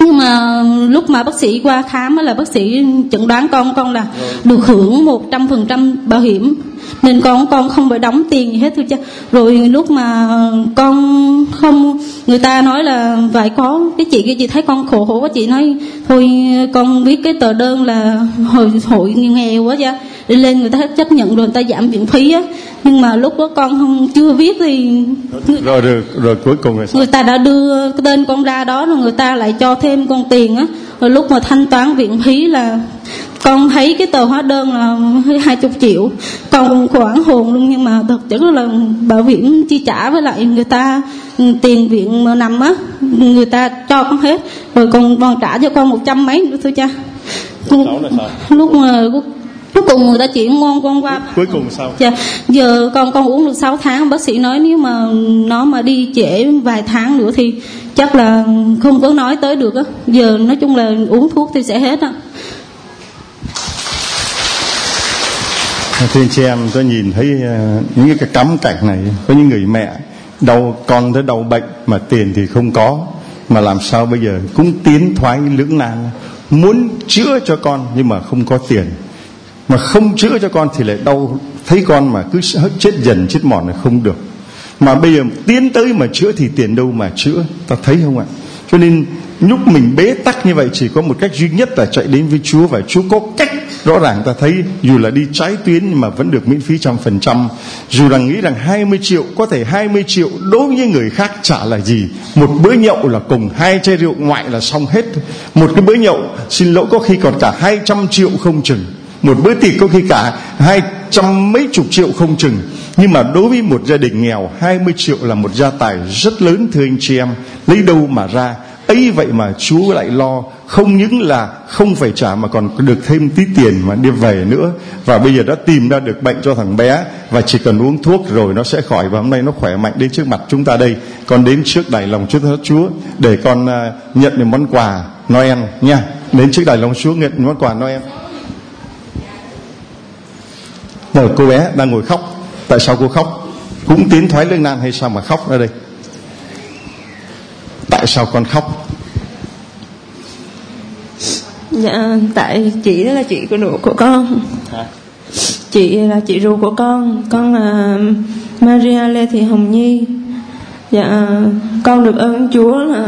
Nhưng mà lúc mà bác sĩ qua khám là bác sĩ chẩn đoán con con là được hưởng một trăm phần trăm bảo hiểm, nên con con không phải đóng tiền gì hết thôi cha. Rồi lúc mà con không, người ta nói là phải có cái chị kia, chị thấy con khổ khổ quá, chị nói thôi con viết cái tờ đơn là hội hội nghèo quá cha, đi lên người ta chấp nhận rồi, người ta giảm viện phí á. Nhưng mà lúc đó con không chưa viết thì rồi rồi, rồi cuối cùng là sao? Người ta đã đưa cái tên con ra đó rồi người ta lại cho thêm con tiền á. Rồi lúc mà thanh toán viện phí là con thấy cái tờ hóa đơn là hai chục triệu, con cũng khoảng hồn luôn. Nhưng mà thực chất là bảo hiểm chi trả với lại người ta tiền viện mà nằm á, người ta cho con hết rồi, còn còn trả cho con một trăm mấy nữa thôi cha. Lúc mà cuối cùng người ta chuyển ngon con qua. Cuối cùng sao? Dạ, giờ con con uống được sáu tháng, bác sĩ nói nếu mà nó mà đi trễ vài tháng nữa thì chắc là không có nói tới được á. Giờ nói chung là uống thuốc thì sẽ hết á. Thưa chị em, tôi nhìn thấy uh, những cái cắm cảnh này, có những người mẹ đau con tới đau bệnh mà tiền thì không có, mà làm sao bây giờ cũng tiến thoái lưỡng nan, muốn chữa cho con nhưng mà không có tiền, mà không chữa cho con thì lại đau, thấy con mà cứ chết dần chết mòn là không được, mà bây giờ tiến tới mà chữa thì tiền đâu mà chữa, ta thấy không ạ? Cho nên lúc mình bế tắc như vậy chỉ có một cách duy nhất là chạy đến với Chúa, và Chúa có cách rõ ràng. Ta thấy dù là đi trái tuyến nhưng mà vẫn được miễn phí trăm phần trăm. Dù rằng nghĩ rằng hai mươi triệu, có thể hai mươi triệu đối với người khác chả là gì, một bữa nhậu là cùng hai chai rượu ngoại là xong hết. Một cái bữa nhậu xin lỗi có khi còn cả hai trăm triệu không chừng, một bữa tiệc có khi cả hai trăm mấy chục triệu không chừng. Nhưng mà đối với một gia đình nghèo, hai mươi triệu là một gia tài rất lớn thưa anh chị em, lấy đâu mà ra. Ấy vậy mà Chúa lại lo, không những là không phải trả mà còn được thêm tí tiền mà đi về nữa. Và bây giờ đã tìm ra được bệnh cho thằng bé, và chỉ cần uống thuốc rồi nó sẽ khỏi. Và hôm nay nó khỏe mạnh đến trước mặt chúng ta đây. Con đến trước đài lòng Chúa Chúa để con uh, nhận được món quà Noel nha. Đến trước đài lòng Chúa nhận món quà Noel. Rồi cô bé đang ngồi khóc. Tại sao cô khóc? Cũng tiến thoái lưỡng nan hay sao mà khóc ở đây? Tại sao con khóc? Dạ, tại chị đó là chị của ruột của con. Hả? Chị là chị ruột của con. Con là Maria Lê Thị Hồng Nhi. Dạ, con được ơn Chúa là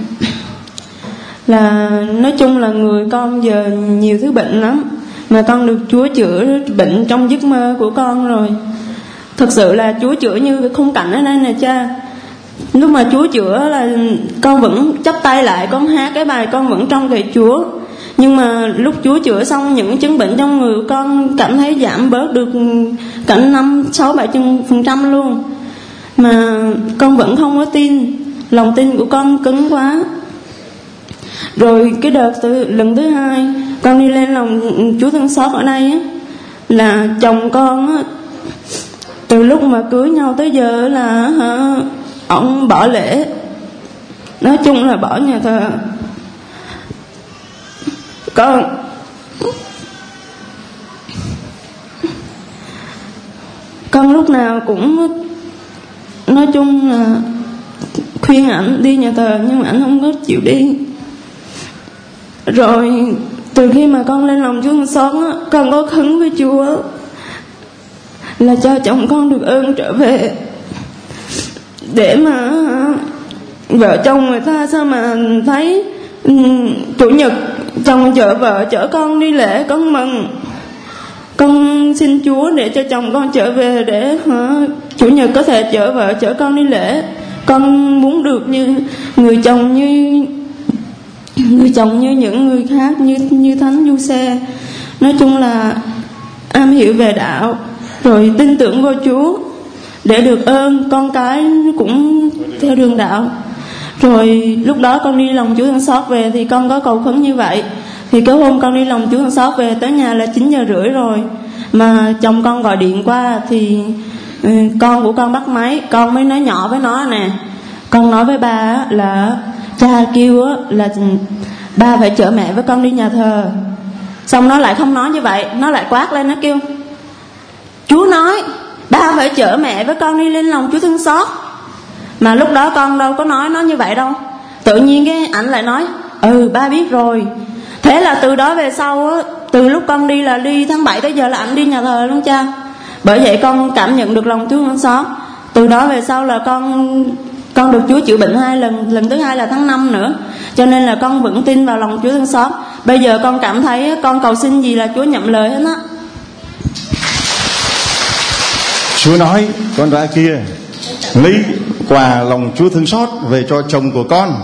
là nói chung là người con giờ nhiều thứ bệnh lắm, mà con được Chúa chữa bệnh trong giấc mơ của con rồi. Thật sự là Chúa chữa như cái khung cảnh ở đây nè cha. Lúc mà Chúa chữa là con vẫn chắp tay lại, con hát cái bài con vẫn trông cậy Chúa. Nhưng mà lúc Chúa chữa xong những chứng bệnh trong người của con cảm thấy giảm bớt được cả năm, sáu, bảy phần trăm luôn. Mà con vẫn không có tin, lòng tin của con cứng quá. Rồi cái đợt từ, lần thứ hai con đi lên lòng Chúa thương xót ở đây á, là chồng con á, từ lúc mà cưới nhau tới giờ là hả, ông bỏ lễ, nói chung là bỏ nhà thờ. Con con lúc nào cũng nói chung là khuyên ảnh đi nhà thờ, nhưng mà ảnh không có chịu đi. Rồi từ khi mà con lên lòng Chúa thương xót á, con có khấn với Chúa là cho chồng con được ơn trở về, để mà vợ chồng người ta sao mà thấy um, chủ nhật chồng chở vợ chở con đi lễ, con mừng. Con xin Chúa để cho chồng con trở về, để uh, chủ nhật có thể chở vợ chở con đi lễ. Con muốn được như người chồng, như người chồng như những người khác, như như Thánh Giuse. Nói chung là am hiểu về đạo, rồi tin tưởng vô Chúa để được ơn con cái cũng theo đường đạo. Rồi lúc đó con đi lòng Chúa thương xót về thì con có cầu khấn như vậy. Thì cái hôm con đi lòng Chúa thương xót về tới nhà là chín giờ rưỡi rồi, mà chồng con gọi điện qua thì ừ, con của con bắt máy. Con mới nói nhỏ với nó nè, con nói với ba là cha kêu là ba phải chở mẹ với con đi nhà thờ. Xong nó lại không nói như vậy, nó lại quát lên, nó kêu Chúa nói ba phải chở mẹ với con đi lên lòng Chúa thương xót. Mà lúc đó con đâu có nói nó như vậy đâu. Tự nhiên cái ảnh lại nói Ừ, ba biết rồi. Thế là từ đó về sau á, từ lúc con đi là đi tháng bảy tới giờ là ảnh đi nhà thờ luôn cha. Bởi vậy con cảm nhận được lòng Chúa thương xót. Từ đó về sau là con con được Chúa chữa bệnh hai lần, lần thứ hai là tháng năm nữa. Cho nên là con vững tin vào lòng Chúa thương xót. Bây giờ con cảm thấy con cầu xin gì là Chúa nhậm lời hết á. Chúa nói con ra kia lấy quà lòng Chúa thương xót về cho chồng của con.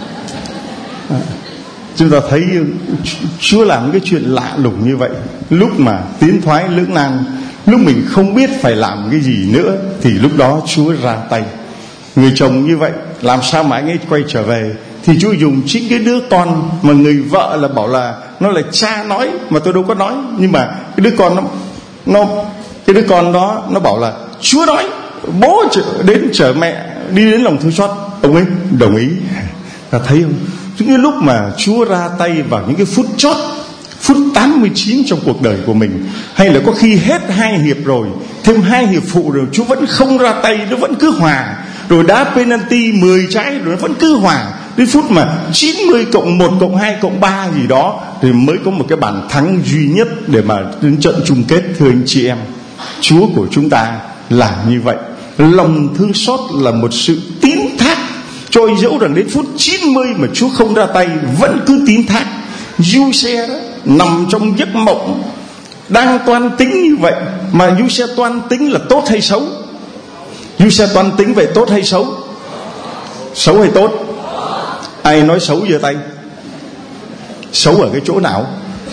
Chúng ta thấy Chúa làm cái chuyện lạ lùng như vậy. Lúc mà tiến thoái lưỡng nan, lúc mình không biết phải làm cái gì nữa, thì lúc đó Chúa ra tay. Người chồng như vậy, làm sao mà anh ấy quay trở về? Thì Chúa dùng chính cái đứa con mà người vợ là bảo là nó là cha nói, mà tôi đâu có nói. Nhưng mà cái đứa con nó, nó cái đứa con đó nó bảo là Chúa nói, bố đến chở mẹ đi đến lòng thương xót. Ông ấy đồng ý. Ta thấy không? Những cái lúc mà Chúa ra tay vào những cái phút chót, phút tám mươi chín trong cuộc đời của mình, hay là có khi hết hai hiệp rồi, thêm hai hiệp phụ rồi, Chúa vẫn không ra tay, nó vẫn cứ hòa. Rồi đá penalty mười trái rồi nó vẫn cứ hòa. Đến phút mà chín mươi cộng một cộng hai cộng ba gì đó thì mới có một cái bàn thắng duy nhất để mà đến trận chung kết. Thưa anh chị em, Chúa của chúng ta là như vậy. Lòng thương xót là một sự tín thác. Cho dẫu rằng đến phút chín mươi mà Chúa không ra tay, vẫn cứ tín thác. Giuse đó nằm trong giấc mộng, đang toan tính như vậy. Mà Giuse toan tính là tốt hay xấu? Giuse toan tính vậy tốt hay xấu? Xấu hay tốt? Ai nói xấu giơ tay. Xấu ở cái chỗ nào?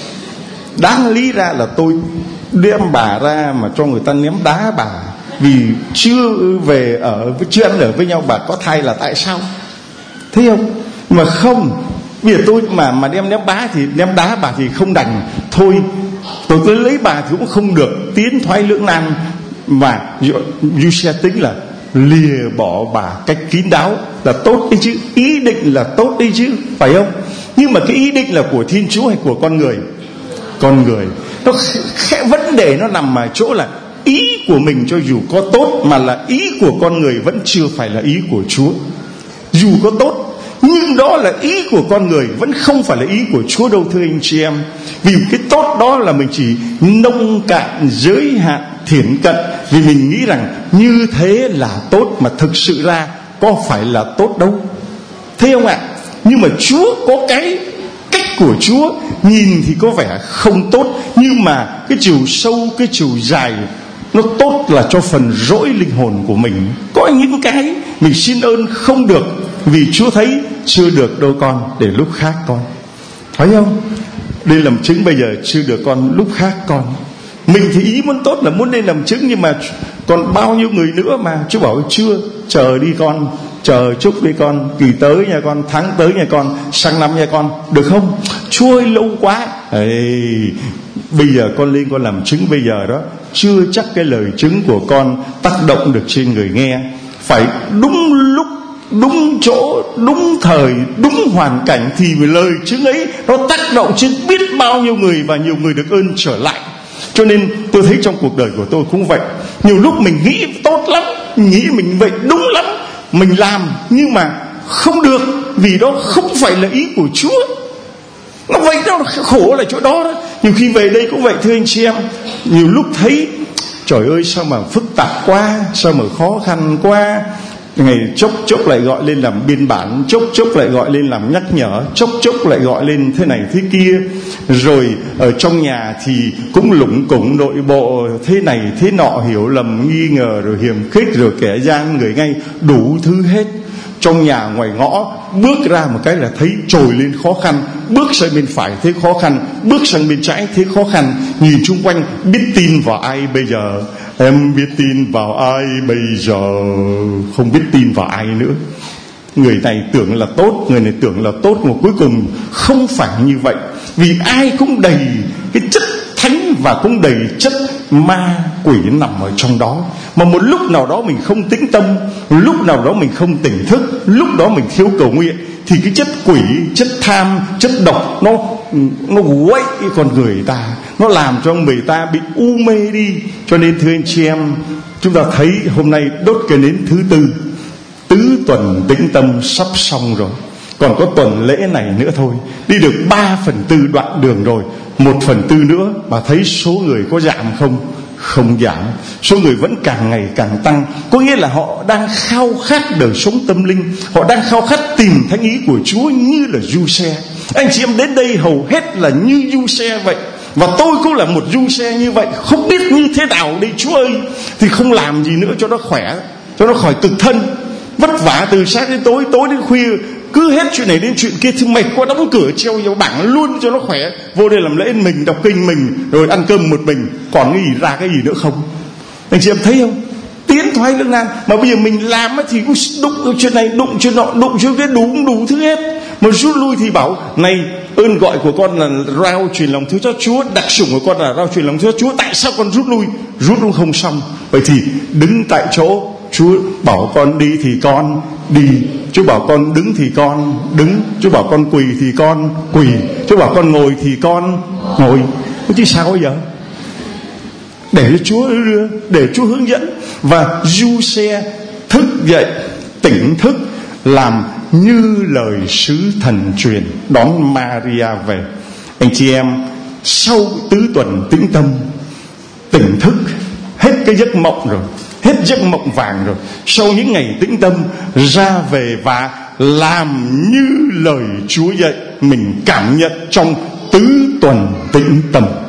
Đáng lý ra là tôi đem bà ra mà cho người ta ném đá bà, vì chưa về ở, chưa ăn ở với nhau, bà có thai là tại sao? Thấy không? Mà không, bây giờ tôi mà mà đem ném đá thì ném đá bà thì không đành. Thôi tôi cứ lấy bà thì cũng không được, tiến thoái lưỡng nan. Mà Giuse tính là lìa bỏ bà cách kín đáo là tốt đấy chứ, ý định là tốt đấy chứ, phải không? Nhưng mà cái ý định là của Thiên Chúa hay của con người? Con người. Nó vấn đề nó nằm ở chỗ là ý của mình cho dù có tốt, mà là ý của con người vẫn chưa phải là ý của Chúa. Dù có tốt, nhưng đó là ý của con người, vẫn không phải là ý của Chúa đâu, thưa anh chị em. Vì cái tốt đó là mình chỉ nông cạn, giới hạn, thiển cận, vì mình nghĩ rằng như thế là tốt, mà thực sự ra có phải là tốt đâu. Thấy không ạ? Nhưng mà Chúa có cái cách của Chúa, nhìn thì có vẻ không tốt, nhưng mà cái chiều sâu, cái chiều dài nó tốt là cho phần rỗi linh hồn của mình. Có những cái mình xin ơn không được, vì Chúa thấy chưa được đâu con, để lúc khác con. Thấy không? Đây làm chứng bây giờ chưa được con, lúc khác con. Mình thì ý muốn tốt là muốn lên làm chứng, nhưng mà còn bao nhiêu người nữa mà Chúa bảo chưa, chờ đi con, chờ chúc đi con, kỳ tới nha con, tháng tới nha con, sang năm nha con, được không? Chúa ơi lâu quá. Ê, bây giờ con lên con làm chứng bây giờ đó, chưa chắc cái lời chứng của con tác động được trên người nghe. Phải đúng lúc, đúng chỗ, đúng thời, đúng hoàn cảnh thì lời chứng ấy nó tác động trên biết bao nhiêu người, và nhiều người được ơn trở lại. Cho nên tôi thấy trong cuộc đời của tôi cũng vậy. Nhiều lúc mình nghĩ tốt lắm, nghĩ mình vậy đúng lắm, mình làm nhưng mà không được, vì đó không phải là ý của Chúa. Nó vậy đó, khổ là chỗ đó đó. Nhiều khi về đây cũng vậy, thưa anh chị em. Nhiều lúc thấy trời ơi sao mà phức tạp quá, sao mà khó khăn quá. Ngày chốc chốc lại gọi lên làm biên bản, chốc chốc lại gọi lên làm nhắc nhở, chốc chốc lại gọi lên thế này thế kia. Rồi ở trong nhà thì cũng lủng củng nội bộ thế này thế nọ, hiểu lầm nghi ngờ, rồi hiềm khích, rồi kẻ gian người ngay, đủ thứ hết. Trong nhà ngoài ngõ, bước ra một cái là thấy trồi lên khó khăn, bước sang bên phải thấy khó khăn, bước sang bên trái thấy khó khăn. Nhìn chung quanh biết tin vào ai bây giờ? Em biết tin vào ai bây giờ? Không biết tin vào ai nữa. Người này tưởng là tốt, người này tưởng là tốt, mà cuối cùng không phải như vậy. Vì ai cũng đầy cái chất thánh và cũng đầy chất ma quỷ nằm ở trong đó. Mà một lúc nào đó mình không tĩnh tâm, lúc nào đó mình không tỉnh thức, lúc đó mình thiếu cầu nguyện, thì cái chất quỷ, chất tham, chất độc nó nó quậy con người ta, nó làm cho người ta bị u mê đi. Cho nên thưa anh chị em, chúng ta thấy hôm nay đốt cái nến thứ tư, tứ tuần tĩnh tâm sắp xong rồi. còn có tuần lễ này nữa thôi. Đi được ba phần tư đoạn đường rồi, một phần tư nữa. Bà thấy số người có giảm không? Không giảm. Số người vẫn càng ngày càng tăng. Có nghĩa là họ đang khao khát đời sống tâm linh, họ đang khao khát tìm thánh ý của Chúa như là Du-xe. Anh chị em đến đây hầu hết là như Du-xe vậy. Và tôi cũng là một Du-xe như vậy. Không biết như thế nào đây Chúa ơi, thì không làm gì nữa cho nó khỏe, cho nó khỏi cực thân. Vất vả từ sáng đến tối, tối đến khuya, cứ hết chuyện này đến chuyện kia, thì mệt quá đóng cửa treo vào bảng luôn cho nó khỏe. Vô đây làm lễ mình, đọc kinh mình, rồi ăn cơm một mình, còn cái gì ra cái gì nữa không? Anh chị em thấy không? Tiến thoái lưỡng nan. Mà bây giờ mình làm thì cũng đụng chuyện này, đụng chuyện nọ, đụng chuyện kia, đủ đủ thứ hết. Mà rút lui thì bảo này, ơn gọi của con là rao truyền lòng thương cho Chúa, đặc sủng của con là rao truyền lòng thương cho Chúa, tại sao con rút lui? Rút lui không xong. Vậy thì đứng tại chỗ, Chúa bảo con đi thì con đi, Chúa bảo con đứng thì con đứng, Chúa bảo con quỳ thì con quỳ, Chúa bảo con ngồi thì con ngồi. Chứ sao bây giờ? Để cho Chúa đưa, để Chúa hướng dẫn. Và Du-xe thức dậy, tỉnh thức, làm như lời sứ thần truyền, đón Maria về. Anh chị em, sau tứ tuần tĩnh tâm, tỉnh thức, hết cái giấc mộng rồi, hết giấc mộng vàng rồi, sau những ngày tĩnh tâm ra về và làm như lời Chúa dạy, mình cảm nhận trong tứ tuần tĩnh tâm.